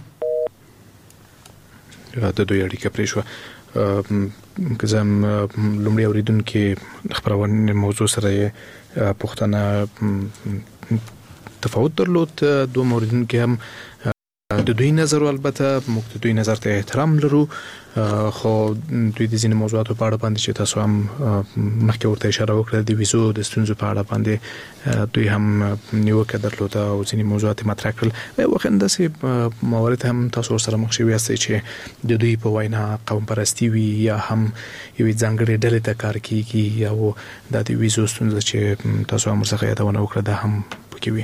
د دوی اړیکه پرې شوه که زه هم لومړی اورېدونکي د خپرونې موضوع سره پوښتنه تفاوت درلود. دوم اورېدونکي هم د دوی نظر البته موږ د دوی نظر ته احترام لرو خو دوی د ځینې موضوعاتو په اړه باندې چې تاسو هم مخکې ورته اشاره وکړه د ویزو د ستونزو په اړه باندې دوی هم نیوکه درلوده او ځینې موضوعات مطرح کړل. واقعا داسې موارد هم تاسو ورسره مخ شوي یاستئ چې د دوی په وینا قوم پرستي وي یا هم یوې ځانګړې ډلې ته کار کیږي او دا د ویزو ستونزه چې تاسو هم ورڅخه یادونه وکړه دا هم پکې وي.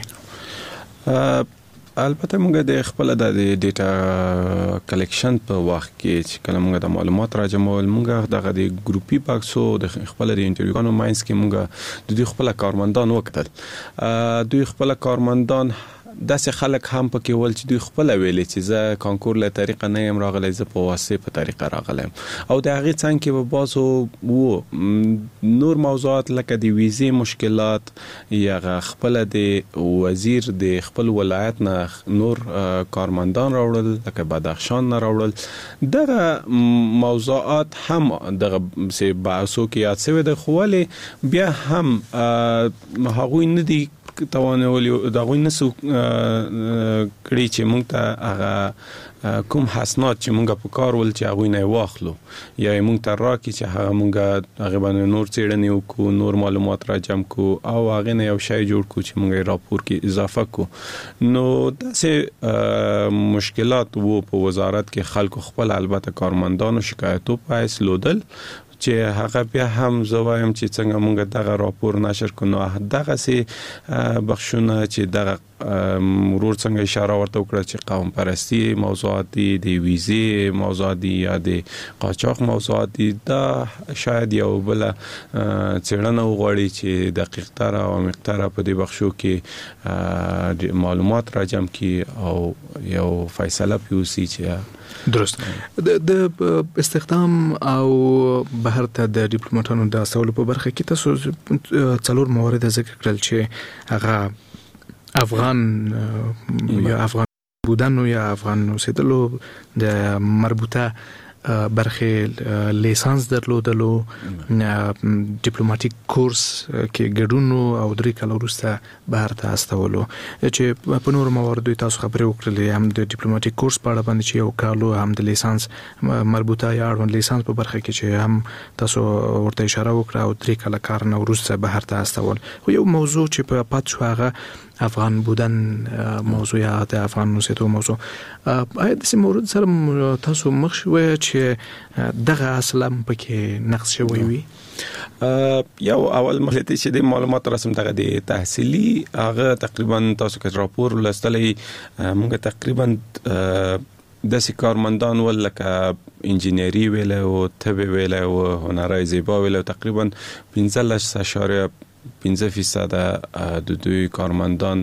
البته موږ د خپل د ډیټا کلیکشن په وخت کې چې کله موږ د معلومات راجمول موږ دغه د ګروپي باکسو د خپل د انټرویوګانو ماینس کې موږ د دوی خپل کارمندان وکړل. دوی خپل کارمندان داسې خلک هم پکې ول چې دوی خپل ویلي چې زه کانکور له طریقه نه یم راغلی زه په واسطه په طریقه راغلم او د هغې څنګ کې به بازو وو نور موضوعات لکه د ویزې مشکلات یا خپل د وزیر د خپل ولایت نه نور کارمندان راوړل لکه بدخشان نه راوړل. دغه موضوعات هم دغه سه بحثو کې یاد شوی د خو بیا هم هغوی نه دي توانول دا غوښنه سو کړی چې موږ ته هغه کوم حسنات چې موږ په کار ول چې هغه نه واخلو یا موږ ته راکې چې هغه موږ هغه باندې نور څېړنې وکړو نور معلومات را جمع کو او هغه نه یو شی جوړ کو چې موږ راپور کې اضافه کو. نو داسې مشکلات وو په وزارت کې خلکو خپل البته کارمندانو شکایتو پایس لودل چې هغه بیا هم زوایم چې څنګه موږ دغه راپور نشر کړو دغه سي بخښونه چې دغه مرور څنګه اشاره ورته وکړه چې قوم پرستی موضوعات دي د ویزې موضوعات دي یا د قاچاق موضوعات دي دا شاید یو بل څېړنه وغواړي چې دقیق تر او مقدار په دې بخښو کې معلومات راجم کی او یو فیصله پیوسی چې درست. د استخدام او بهر ته د ډیپلوماټانو د استولو په برخه کې تاسو څلور موارد ذکر کړل چې هغه افغان یا افغان بودن یا افغان اوسېدلو د مربوطه برخه لیسانس درلودلو ډیپلوماټیک کورس کې ګډون او درې کال وروسته بهر ته استولو چې په نور مواردو تاسو خبرې وکړلې هم د ډیپلوماټیک کورس په اړه باندې چې یو کال هم د لیسانس مربوطه یا اړوند لیسانس په برخه کې چې هم تاسو ورته اشاره وکړه او درې کال کار نه وروسته بهر ته استول خو یو موضوع چې په پات شو هغه افغان بودن موضوع یا د افغان اوسېدو موضوع آیا د سیم مورد سره تاسو مخ شوی چې دغه اصلا پکې نقص شوی وي؟ یو اول مخلطی چې د معلومات رسم دغه د تحصیلی هغه تقریبا تاسو کې راپور لستلې موږ تقریبا د کارمندان ول لکه انجینری ویل او طب ویل او هنرای زیبا ویل تقریبا پنځلس اشاریه پنځه فیصد د دوی کارمندان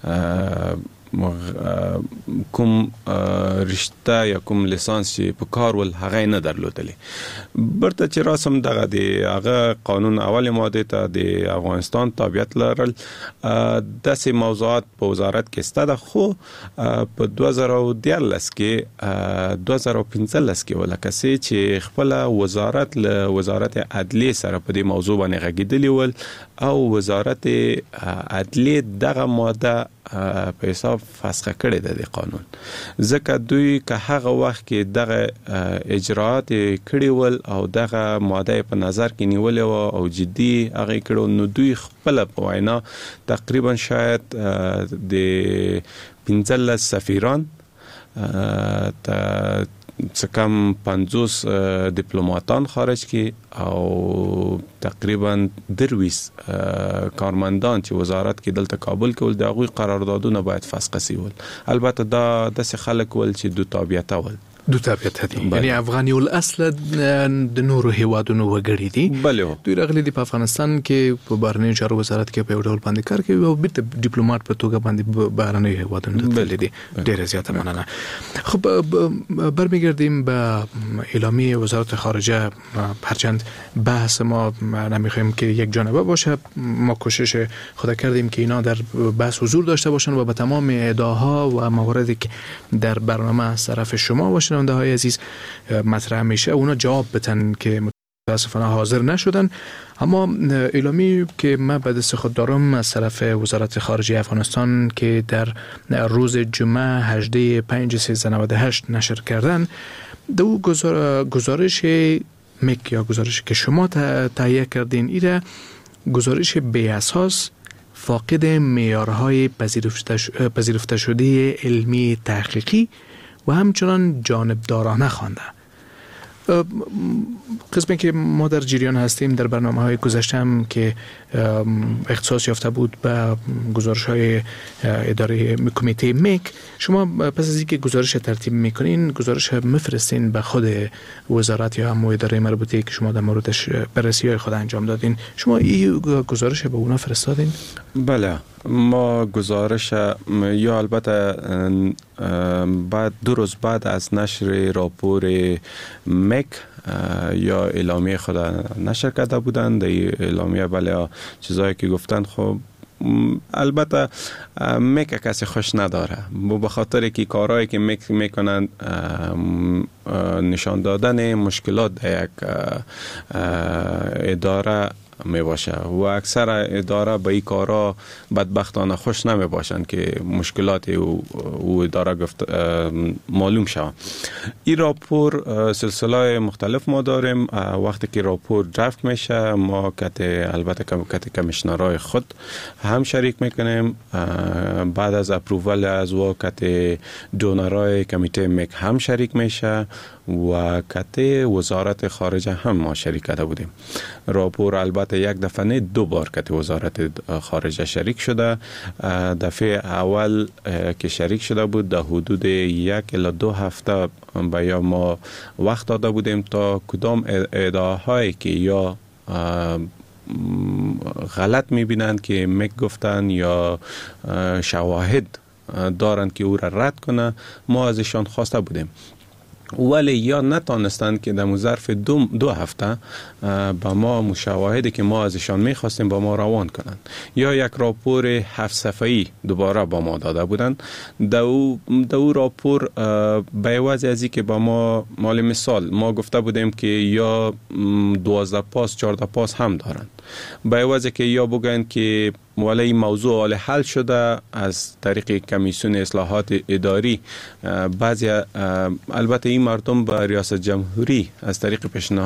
کوم رشته یا کوم لیسانس چې په کار ول هغه نه درلودلې برته چې راسم دغه د هغه قانون اول ماده ته د افغانستان تابعیت لرل د سه موضوعات په وزارت کې ستاده خو په دوه زره او دیارلس کې دوه زره او پنځلس کې ولکه چې خپل وزارت له وزارت عدلیه سره په دې موضوع باندې غږیدلی ول او وزارت عدلیه دغه ماده په حساب فسخه کړی د قانون ځکه دوی که هغه وخت کې دغه اجراات کړی ول او دغه ماده په نظر کې نیولې او جدي هغه کړو نو دوی خپل په وینا تقریبا شاید د پنځلس سفیران ته څکم پنځوس دیپلوماتان خارج کی او تقریبا درویس کارمندان چې وزارت کې دلته کابل کې ول د غوي قراردادونه باید فسخ شي ول البته دا د خلک ول چې دو تابعیت ول دو تابعیت دي یعنی افغاني الاصل د نورو هیوادونو وګړي دي بله دوی راغلي دي په افغانستان کې په بهرنیو چارو وزارت کې په یو ډول باندې کار کوي او بیرته ډیپلوماټ په توګه باندې بهرنیو هیوادونو ته تللي دي ډیره زیاته مننه خب برمیگردیم به اعلامیه وزارت خارجه هرچند بحث ما نمیخوایم که یک جانبه باشه ما کوشش خود کردیم که اینا در بحث حضور داشته باشن و به تمام ادعاها و مواردی که در برنامه از طرف شما باشه شنونده های عزیز مطرح میشه اونا جواب بدن که متاسفانه حاضر نشدن اما اعلامی که من به دست خود دارم از طرف وزارت خارجه افغانستان که در روز جمعه هجده پنج سیزده نود و هشت نشر کردن دو گزار... گزارش مک یا گزارش که شما تهیه کردین ایره گزارش بی اساس فاقد معیارهای پذیرفته شده علمی تحقیقی و همچنان جانبدارانه خوانده. قسمی که ما در جریان هستیم در برنامه های گذشته هم که اختصاص یافته بود به گزارش های اداره کمیته مک شما پس از اینکه گزارش ترتیب میکنین گزارش مفرستین به خود وزارت یا هم اداره مربوطه که شما در موردش بررسی های خود انجام دادین شما این گزارش به اونا فرستادین؟ بله ما گزارش یا البته بعد دو روز بعد از نشر راپور مک یا اعلامیه خود نشر کرده بودند. اعلامیه بله چیزایی که گفتند خب البته مک کسی خوش نداره به خاطر که کارهایی که مک میکنند نشان دادن مشکلات در یک اداره می باشه و اکثر اداره به این کارا بدبختانه خوش نمی باشند که مشکلات او, او اداره گفت معلوم شود. این راپور سلسله مختلف ما داریم. وقتی که راپور درافت میشه ما کت البته کت کمیشنرای خود هم شریک میکنیم بعد از اپرووال از وقت دونرای کمیته مک هم شریک میشه و کت وزارت خارجه هم ما شریک کرده بودیم. راپور البته یک دفعه نه دو بار که وزارت خارجه شریک شده. دفعه اول که شریک شده بود در حدود یک الی دو هفته به یا ما وقت داده بودیم تا کدام ادعاهایی که یا غلط میبینند که مک گفتن یا شواهد دارند که او را رد کنه ما ازشان خواسته بودیم. ولی یا نتانستند که در ظرف دو, دو هفته با ما مشاهده که ما ازشان میخواستیم با ما روان کنند، یا یک راپور هفت صفحه‌ای دوباره با ما داده بودند. دو دو راپور به عوض از اینکه با ما مال مثال ما گفته بودیم که یا دوازده پاس چهارده پاس هم دارند، به عوض که یا بگن که ولی این موضوع حال حل شده از طریق کمیسیون اصلاحات اداری، بعضی البته این مردم به ریاست جمهوری از طریق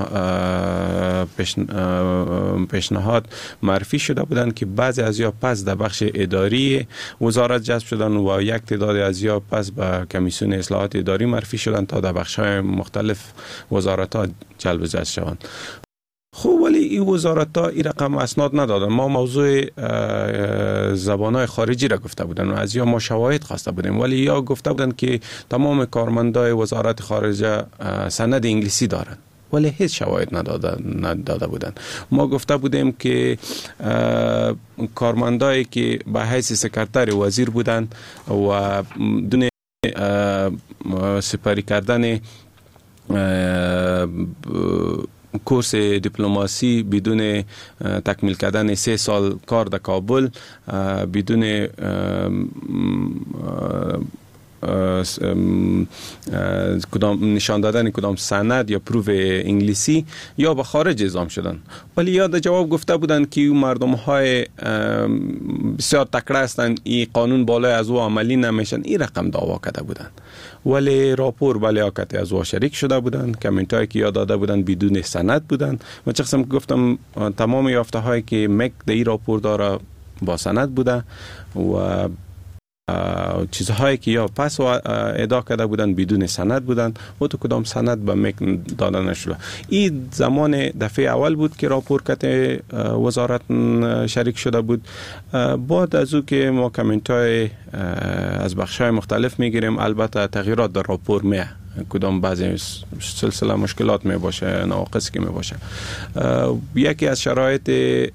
پیشنهاد معرفی شده بودند که بعضی از یا پس در بخش اداری وزارت جذب شدن و یک تعداد از یا پس به کمیسیون اصلاحات اداری معرفی شدن تا در بخش‌های مختلف وزارت‌ها جلب و جذب شوند. خب ولی این وزارت ها این رقم اسناد ندادن. ما موضوع زبانهای خارجی را گفته بودن و از یا ما شواهد خواسته بودیم، ولی یا گفته بودن که تمام کارمندای وزارت خارجه سند انگلیسی دارن، ولی هیچ شواهد نداده نداده بودن. ما گفته بودیم که کارمندایی که به حیث سکرتر وزیر بودن و دون سپری کردن کورس دیپلماسی بدون تکمیل کردن سه سال کار در کابل، بدون کدام نشان دادن کدام سند یا پروف انگلیسی یا به خارج اعزام شدن. ولی یاد جواب گفته بودن که مردم های بسیار تکړه هستند، این قانون بالای از او عملی نمیشن، این رقم دعوا کرده بودن. ولی راپور بله آکتی از او شریک شده بودن، کامنت هایی که یاد داده بودن بدون سند بودن. من چقدر گفتم تمام یافته هایی که مک در این راپور داره با سند بوده و چیزهایی که یا پس ادعا کرده بودن بدون سند بودن و تو کدام سند به مک داده نشده. این زمان دفعه اول بود که راپور کت وزارت شریک شده بود. بعد از او که ما کامنت های از بخش های مختلف میگیریم، البته تغییرات در راپور میه، کدام بعضی سلسله مشکلات می باشه، نواقصی که می باشه. یکی از شرایط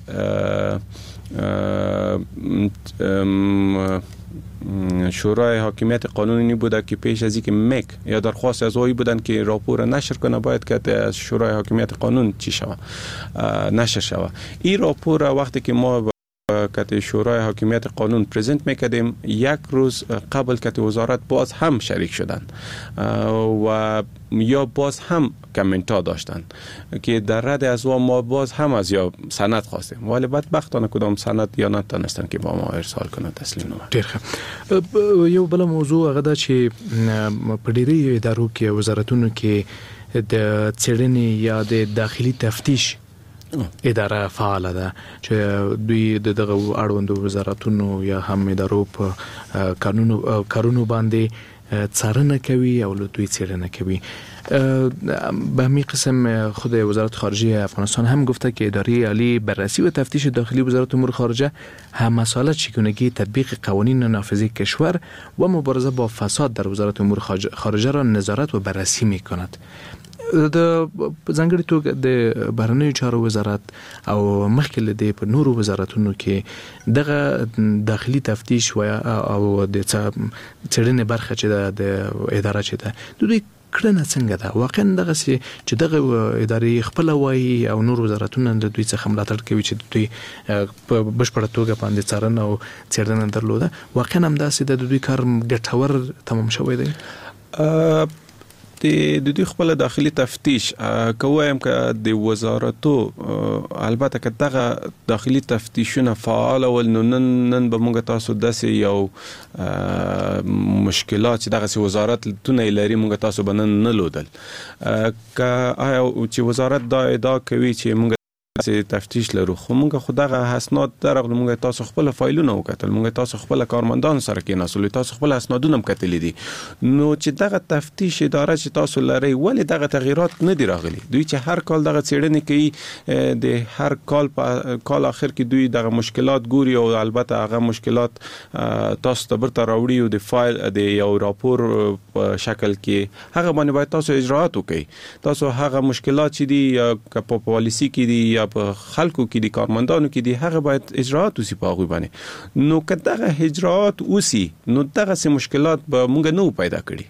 شورای حاکمیت قانونی بوده که پیش از اینکه مک یا درخواست از اوی بودن که راپور نشر کنه باید که از شورای حاکمیت قانون چی شوه نشر شوه. این راپور وقتی که ما که شورای حاکمیت قانون پرزنت میکردیم، یک روز قبل که وزارت باز هم شریک شدن و یا باز هم کامنت ها داشتن که در رد از و ما باز هم از یا سند خواستیم، ولی بدبختانه کدام سند یا نتونستن که با ما ارسال کنه تسلیم نمه. ډیر ښه. یو بل موضوع هغه ده چې په ډیری ادارو کې وزارتونو کې د څېړنې یا د داخلي تفتیش اداره فعاله ده چې دوی د دغه اړوندو وزارتونو یا هم ادارو په قانونو کارونو باندې څارنه کوي او له دوی څېړنه کوي. به همین قسم خود وزارت خارجه افغانستان هم گفته که اداره عالی بررسی و تفتیش داخلی وزارت امور خارجه هم مسئله چگونگی تطبیق قوانین نافذه کشور و مبارزه با فساد در وزارت امور خارجه را نظارت و بررسی می کند. د ځانګړي توګه د بهرنیو چارو وزارت او مخکې له دې په نورو وزارتونو کې دغه داخلي تفتیش و او د څېړنې برخه چې د اداره چې ده د دوی کړنه څنګه ده؟ واقعا دغه چې دغه ادارې خپل وایي او نور وزارتونه د دوی څخه ملاتړ کوي چې دوی په بشپړه توګه باندې څارنه او څېړنه درلوده، واقعا هم داسې د دوی کار ګټور تمام شوی دی؟ د دوی خپل داخلي تفتیش کوم که د وزارتو البته که دغه داخلي تفتیشونه فعال ول نو نن نن به موږ تاسو داسې یو مشکلات چې دغه وزارت تونه لري موږ تاسو بنن نه لودل که آیا چې وزارت دا ادعا کوي چې موږ تفتیش لرو، خو موږ خو دغه اسناد درغله موږ تاسو خپل فایلونه وکتل، موږ تاسو خپل کارمندان سره کې نسول تاسو خپل اسنادونه هم کتل دي، نو چې دغه تفتیش اداره چې تاسو لري ولې دغه تغییرات نه دی راغلي؟ دوی چې هر کال دغه څېړنې کوي، د هر کال په کال اخر کې دوی دغه مشکلات ګوري او البته هغه مشکلات تاسو ته برته راوړي او د فایل د یو راپور په شکل کې هغه باندې باید تاسو اجراات وکړي. تاسو هغه مشکلات چې دي یا په پالیسی کې دي یا په خلکو کې دي کارمندانو کې دي هغه باید اجراات وسی په هغه باندې، نو که دغه اجراات وسی نو دغه سه مشکلات به موږ نه پیدا کړي.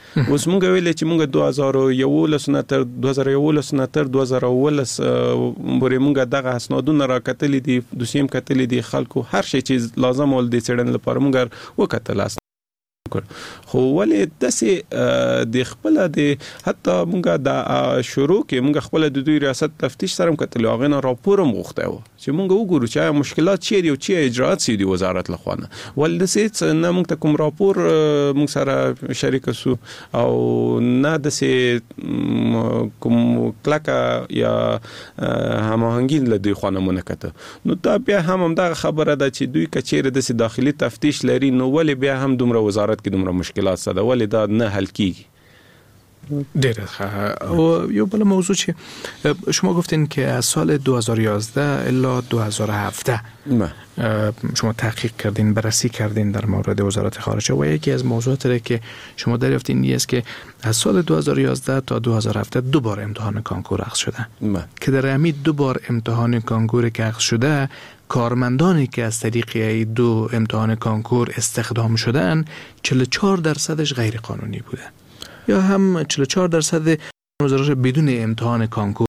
اوس مونږ ویل چې مونږ دوه هزار و یوولس نه تر دوه هزار و یوولس نه تر دوه هزار و اوولس پورې مونږ دغه اسنادونه راکتلې دي، دوسیم کتلې دي، خلکو هر شي چې لازم ول دي څېړنې لپاره مونږ وکتل. خو ولې داسې د خپل د حتی مونږ د شروع کې مونږ خپل د دوی ریاست تفتیش سره کتل، هغه نه راپور هم غوښته و چې مونږ وګورو چې مشکلات چیرې او چی اجرات سي د وزارت لخوا نه. ول داسې نه مونږ ته کوم راپور مونږ سره شریک سو او نه داسې کوم کلکه یا هماهنګي له دوی خوا نه مونږ کته. نو دا بیا هم همدغه خبره ده چې دوی کچېره داسې داخلي تفتیش لري، نو ولې بیا هم دومره وزارت که دومره مشکلات ساده ولی دا نه حل کیږي. دیره و یو بله موضوع چی شما گفتین که از سال دو هزار و یازده الا دو هزار و هفده شما تحقیق کردین، بررسی کردین در مورد وزارت خارجه و یکی از موضوعات را که شما دریافتین این است که از سال دو هزار و یازده تا دو هزار و هفده دو بار امتحان کنکور اخذ شده که در همین دو بار امتحان کنکور که اخذ شده کارمندانی که از طریق دو امتحان کنکور استخدام شدن چهل و چهار درصدش غیر قانونی بوده یا هم چهل و چهار درصد وزارت بدون امتحان کنکور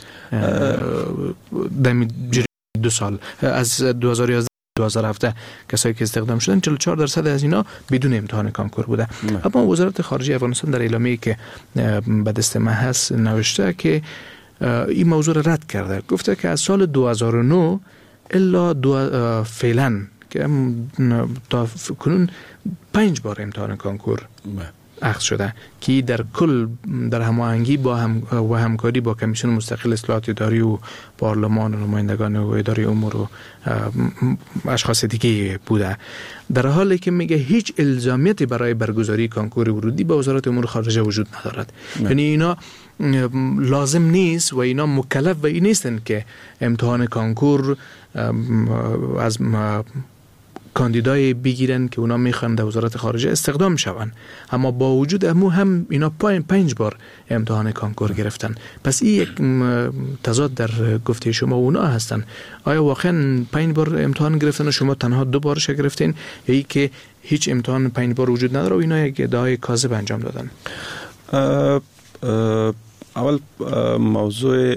در دو سال از دو هزار و یازده دو هزار و هفده کسایی که استخدام شدن چهل و چهار درصد از اینا بدون امتحان کنکور بوده. اما وزارت خارجه افغانستان در اعلامیه‌ای که به دست من هست نوشته که این موضوع را رد کرده، گفته که از سال دو هزار و نه الا دو فعلا که تا کنون پنج بار امتحان کنکور اخذ شده که در کل در هماهنگی با هم و همکاری با کمیسیون مستقل اصلاحات اداری و پارلمان و نمایندگان و اداره امور و اشخاص دیگه بوده، در حالی که میگه هیچ الزامیتی برای برگزاری کنکور ورودی با وزارت امور خارجه وجود ندارد. یعنی اینا لازم نیست و اینا مکلف و این نیستن که امتحان کنکور از کاندیدای بگیرن که اونا میخوان در وزارت خارجه استخدام شون، اما با وجود امو هم اینا پنج بار امتحان کنکور گرفتن. پس این یک تضاد در گفته شما و اونا هستن. آیا واقعا پنج بار امتحان گرفتن و شما تنها دو بارش گرفتین یا ای که هیچ امتحان پنج بار وجود نداره و اینا یک ادعای کاذب انجام دادن؟ اه اه اول موضوع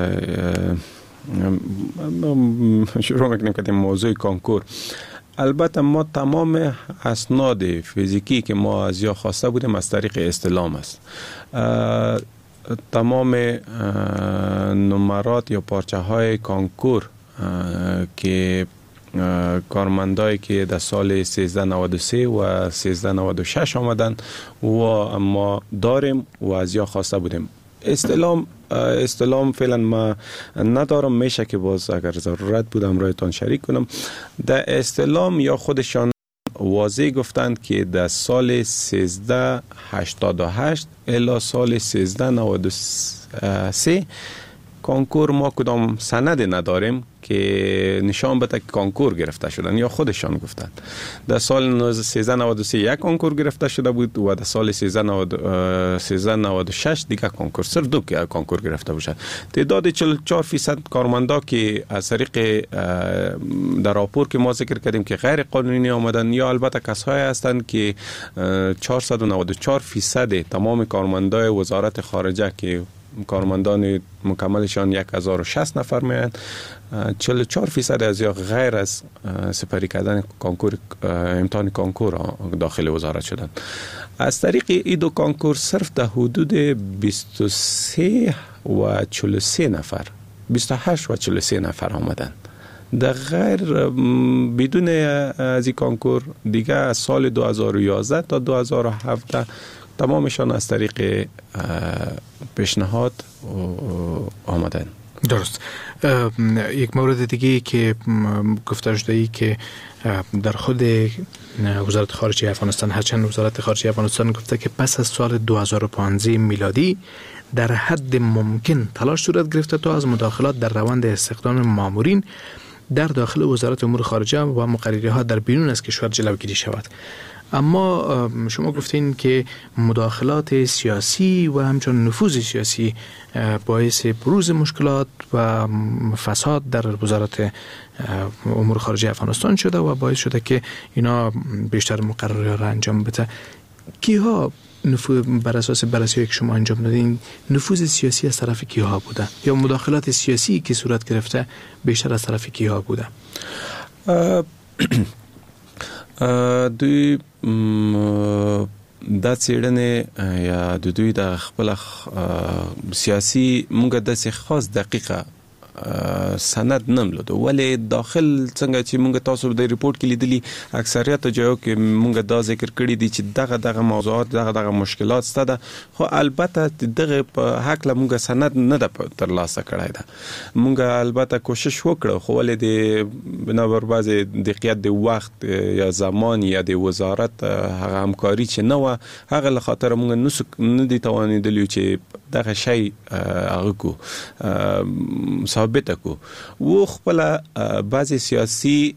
شروع میکنیم که موضوع کنکور. البته ما تمام اسناد فیزیکی که ما از یا خواسته بودیم از طریق استلام است. تمام نمرات یا پارچه های کنکور که کارمندایی که در سال سیزده نود و سه و سیزده نود و شش آمدن و ما داریم و از یا خواسته بودیم. استلام استلام فعلا ما ندارم، میشه که باز اگر ضرورت بود امرایتان شریک کنم. در استلام یا خودشان واضح گفتند که در سال سیزده هشتاد و هشت الی سال سیزده نود و سه کنکور ما کدام سند نداریم که نشان بده که کنکور گرفته شدن، یا خودشان گفتند. در سال سیزده نود و سه یک کنکور گرفته شده بود و در سال سیزده نود و شش دیگه کنکور، صرف دو که کنکور گرفته باشد. تعداد چهل و چهار درصد کارمندا که از طریق در راپور که ما ذکر کردیم که غیر قانونی آمدن، یا البته کسایی هستند که چهارصد و نود و چهار درصد تمام کارمندای وزارت خارجه که کارمندان مکملشان یک هزار و شصت نفر میاند، چهل و چهار درصد از یا غیر از سپری کردن کنکور امتحان کنکور داخل وزارت شدند. از طریق این دو کنکور صرف در حدود بیست و سه و چهل و سه نفر بیست و هشت و چهل و سه نفر آمدند. در غیر بدون از این کنکور دیگه از سال دو هزار و یازده تا دو هزار و هفده تمامشان از طریق پیشنهاد آمدن. درست. یک مورد دیگه که گفته شده ای که در خود وزارت خارجه افغانستان، هرچند وزارت خارجه افغانستان گفته که پس از سال دو هزار و پانزده میلادی در حد ممکن تلاش صورت گرفته تا از مداخلات در روند استخدام مامورین در داخل وزارت امور خارجه و مقرری ها در بیرون از کشور جلوگیری شود. اما شما گفتین که مداخلات سیاسی و همچنین نفوذ سیاسی باعث بروز مشکلات و فساد در وزارت امور خارجه افغانستان شده و باعث شده که اینا بیشتر مقرری را انجام بده. کیها نفوذ بر اساس بررسی که شما انجام دادین نفوذ سیاسی از طرف کیها بوده یا مداخلات سیاسی که صورت گرفته بیشتر از طرف کیها بوده؟ دوی دا څېړنې یا د دوی د خپل سیاسي مونږ داسې خاص دقیقه سند نملود ولی داخل څنګه چې مونږ تاسو د ریپورت کې لیدلی اکثریت جایو کې مونږ دا ذکر کړی دي چې دغه دغه موضوعات دغه دغه مشکلات ستده خو البته دغه په حق له مونږ سند نه ده ترلاسه کړی ده مونږ البته کوشش وکړو خو ولې د بنابر بعضی د قیادت د وخت یا زمان یا د وزارت هغه همکاري چې نه و هغه له خاطر مونږ نه دي توانیدلی چې دغه شی هغه کو ثابت کو و خپل بعضی سیاسي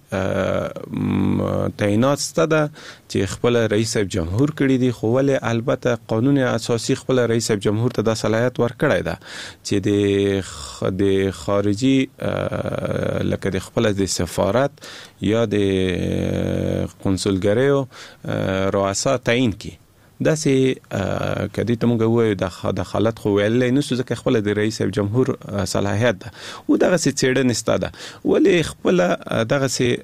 تعینات ستده چې خپل رئیس جمهور کړی دی خو ولې البته قانون اساسي خپل رئیس جمهور ته د صلاحیت ورکړی ده چې د د خارجي لکه د خپل د سفارت یا د قنصلګریو رؤسا تعیین کی داسې کدی ته موږ وایو د دخالت خو ویلې نو څه ځکه خپل د رئیس جمهور صلاحیت ده او دغه څه څېړنې ستاده ولې خپل دغه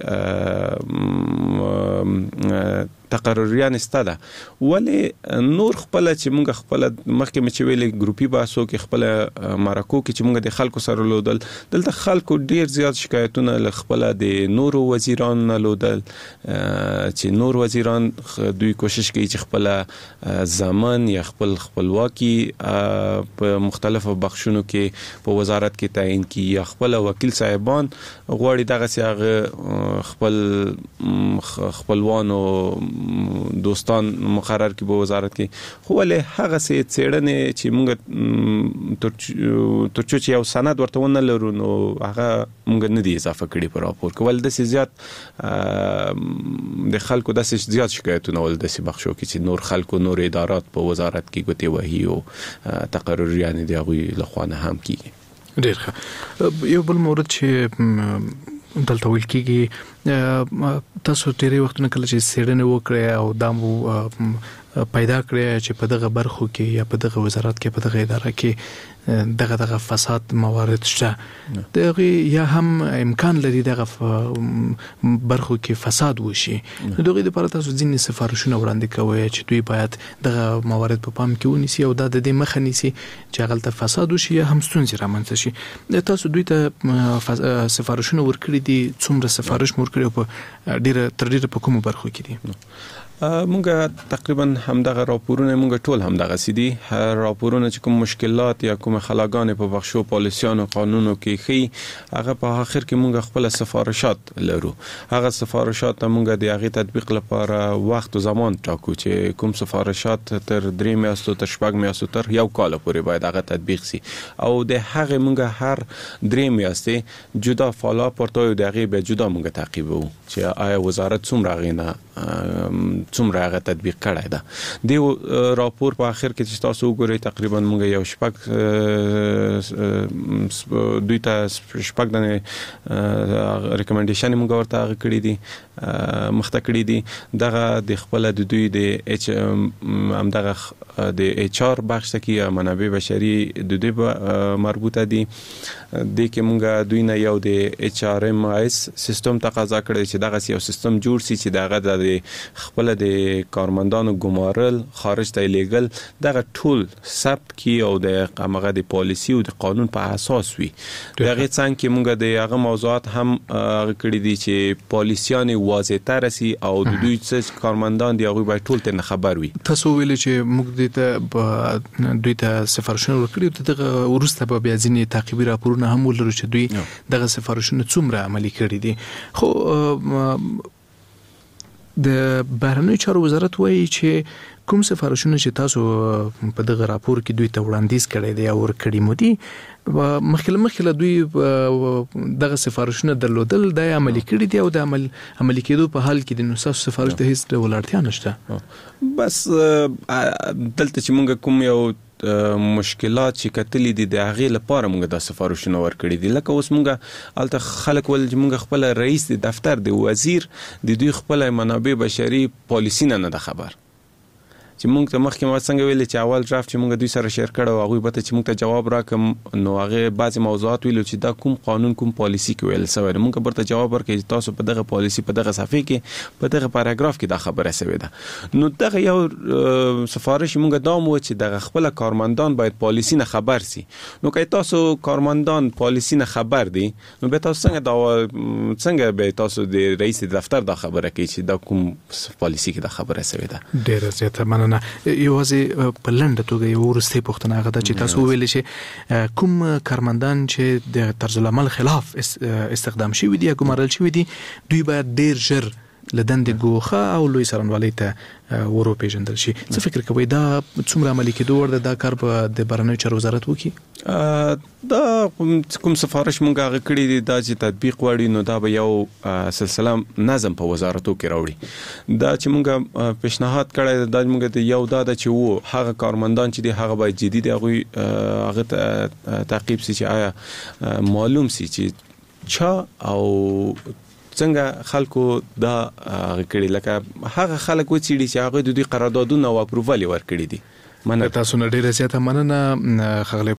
څه تقرریان استاده ولی نور خپل چې موږ خپل مخکې مچ ویلې ګروپي باسو کې خپل مارکو کې چې موږ د خلکو سره لودل دلته خلکو ډیر زیات شکایتونه ل خپل د نورو وزیران نه لودل چې نور وزیران دوی کوشش کوي چې خپل ځمن یا خپل خپلواکي په مختلفو بخښونو کې په وزارت کې تعیین کی یا خپل وکیل صاحبان غواړي دغه سیاغه خپل خپلوانو دوستان مقرر کی په وزارت کې خو له هغه سي څېړنې چې موږ ترڅو چې یو سند ورته ونه لرو نو هغه موږ نه دی اضافه کړی په راپور کې ول د زیات د خلکو د زیات شکایتونه ول د بخښو کې چې نور خلکو نور ادارات په وزارت کې ګوتې وهي او تقرریان دی هغه لخوانه هم کیږي ډیر ښه یو بل مورد چې دلته ویل کېږي تاسو ډېری وختونه کله چې څېړنه وکړئ او دا مو پیدا کړی چې په دغه برخو کې یا په دغه وزارت کې په دغه اداره کې دغه دغه فساد موارد شته دغه یا هم امکان لري دغه برخو کې فساد وشي نو دغه لپاره تاسو ځینې سفارشونه وړاندې کوئ چې دوی باید دغه موارد په پام کې ونیسي او دا د دې مخه نیسي چې هغه فساد وشي یا هم ستونزې رامنځته شي تاسو دوی ته سفارشونه ورکړي دي څومره سفارش مور کړی په ډیره تر ډیره په کومو برخو کې دي مونږ تقریبا همدغه راپورونه مونږ ټول همدغه سيدي راپورونه چې کوم مشکلات یا کوم خلاګانې په بخښو پالیسیانو قانونو کې خي هغه په اخر کې مونږ خپل سفارشات لرو هغه سفارشات مونږ د هغه تطبیق لپاره وخت او زمان ټاکو چې کوم سفارشات تر درې میاشتو تر شپږ میاشتو تر یو کال پورې باید هغه تطبیق سي او د هغه مونږ هر درې میاشتې جدا فالو اپ ورته د هغه به جدا مونږ تعقیبو چې آیا وزارت څومره غینه څومره هغه تطبیق کړای دا د راپور په اخر کې چې تاسو وګورئ تقریبا موږ یو شپږ دوی ته شپږ د ریکمنډیشن موږ ورته کړی دي مخته کړی دي دغه د خپل د دوی د اچ ام دغه د اچ ار بخش کې منابع بشري د دوی مربوطه دي د کې موږ دوی نه یو د اچ ار ام اس سیستم تقاضا کړی چې دغه یو سیستم جوړ شي چې دغه د خپل د کارمندانو ګمارل خارج ته لیګل دغه ټول ثبت کی او د هغه د پالیسی او د قانون په اساس وي دغه څنګه کې موږ د هغه موضوعات هم کړی دي چې پالیسیان واضح تر سي او د دوی څخه کارمندان دی هغه به ټول ته خبر وي تاسو ویل چې موږ د دوی ته سفارشونه ورکړي دغه ورسته به بیا ځینې تعقیبي راپورونه هم ولرو چې دوی دغه سفارشونه څومره عملي کړي دي خو د بهرنیو چارو وزارت وایي چې کوم سفارشونه چې تاسو په دغه راپور کې دوی ته وړاندیز کړی دی او ورکړي مو دي مخکله مخکله دوی دغه سفارشونه درلودل د عملي کړي دي او د عمل عملي کېدو په حال کې د نو سفارش ته هیڅ ډول اړتیا نشته بس دلته چې موږ کوم یو مشکلات چې کتلې دي د هغه لپاره موږ د سفارشونو ورکړي دي لکه اوس موږ الته خلک ول چې موږ خپل رئیس د دفتر د وزیر د دوی خپل منابع بشري پالیسی نه نه خبر چې موږ ته مخکې ما څنګه ویل چې اول ډرافټ چې موږ دوی سره شیر کړو هغه به ته چې موږ ته جواب راکم نو هغه بعضی موضوعات ویلو چې دا کوم قانون کوم پالیسی کې ویل سوی موږ برته جواب ورکړي چې تاسو په دغه پالیسی په دغه صفحه کې په دغه پاراګراف کې دا خبره سوی ده نو دغه یو سفارش موږ دا مو چې دغه خپل کارمندان باید پالیسی نه خبر سي نو که تاسو کارمندان پالیسی نه خبر دي نو به تاسو څنګه دا څنګه به تاسو د رئیس دفتر دا خبره کوي چې دا کوم پالیسی کې دا خبره سوی ده ډیره زیاته مننه یوازې په لنډه توګه یو ورسته پوښتنه غدا چې تاسو ویل شي کوم کارمندان چې د طرز العمل خلاف استخدام شوی دي ګمارل شوی دي دوی باید ډیر ژر لدند ګوخه او لوی سرنوالي ته ورو پیژندل شي څه فکر کوي دا څومره عملي کېدو ورته دا کار په د بهرنیو چارو وزارت وکي دا کوم سفارش مونږه هغه کړی دی دا چې تطبیق وړي نو دا به یو سلسله نظم په وزارتو کې راوړي دا چې مونږه پیشنهاد کړی دا مونږه ته یو دا چې وو هغه کارمندان چې دی هغه باید جدي دی هغه هغه تعقیب سي چې آیا معلوم سي چې چا او څنګه خلکو دا کړي لکه هغه خلک و چې چې هغه د دوی قراردادونه او اپروval ورکړي دي مننه تاسو نه ډیره زیاته مننه خغلی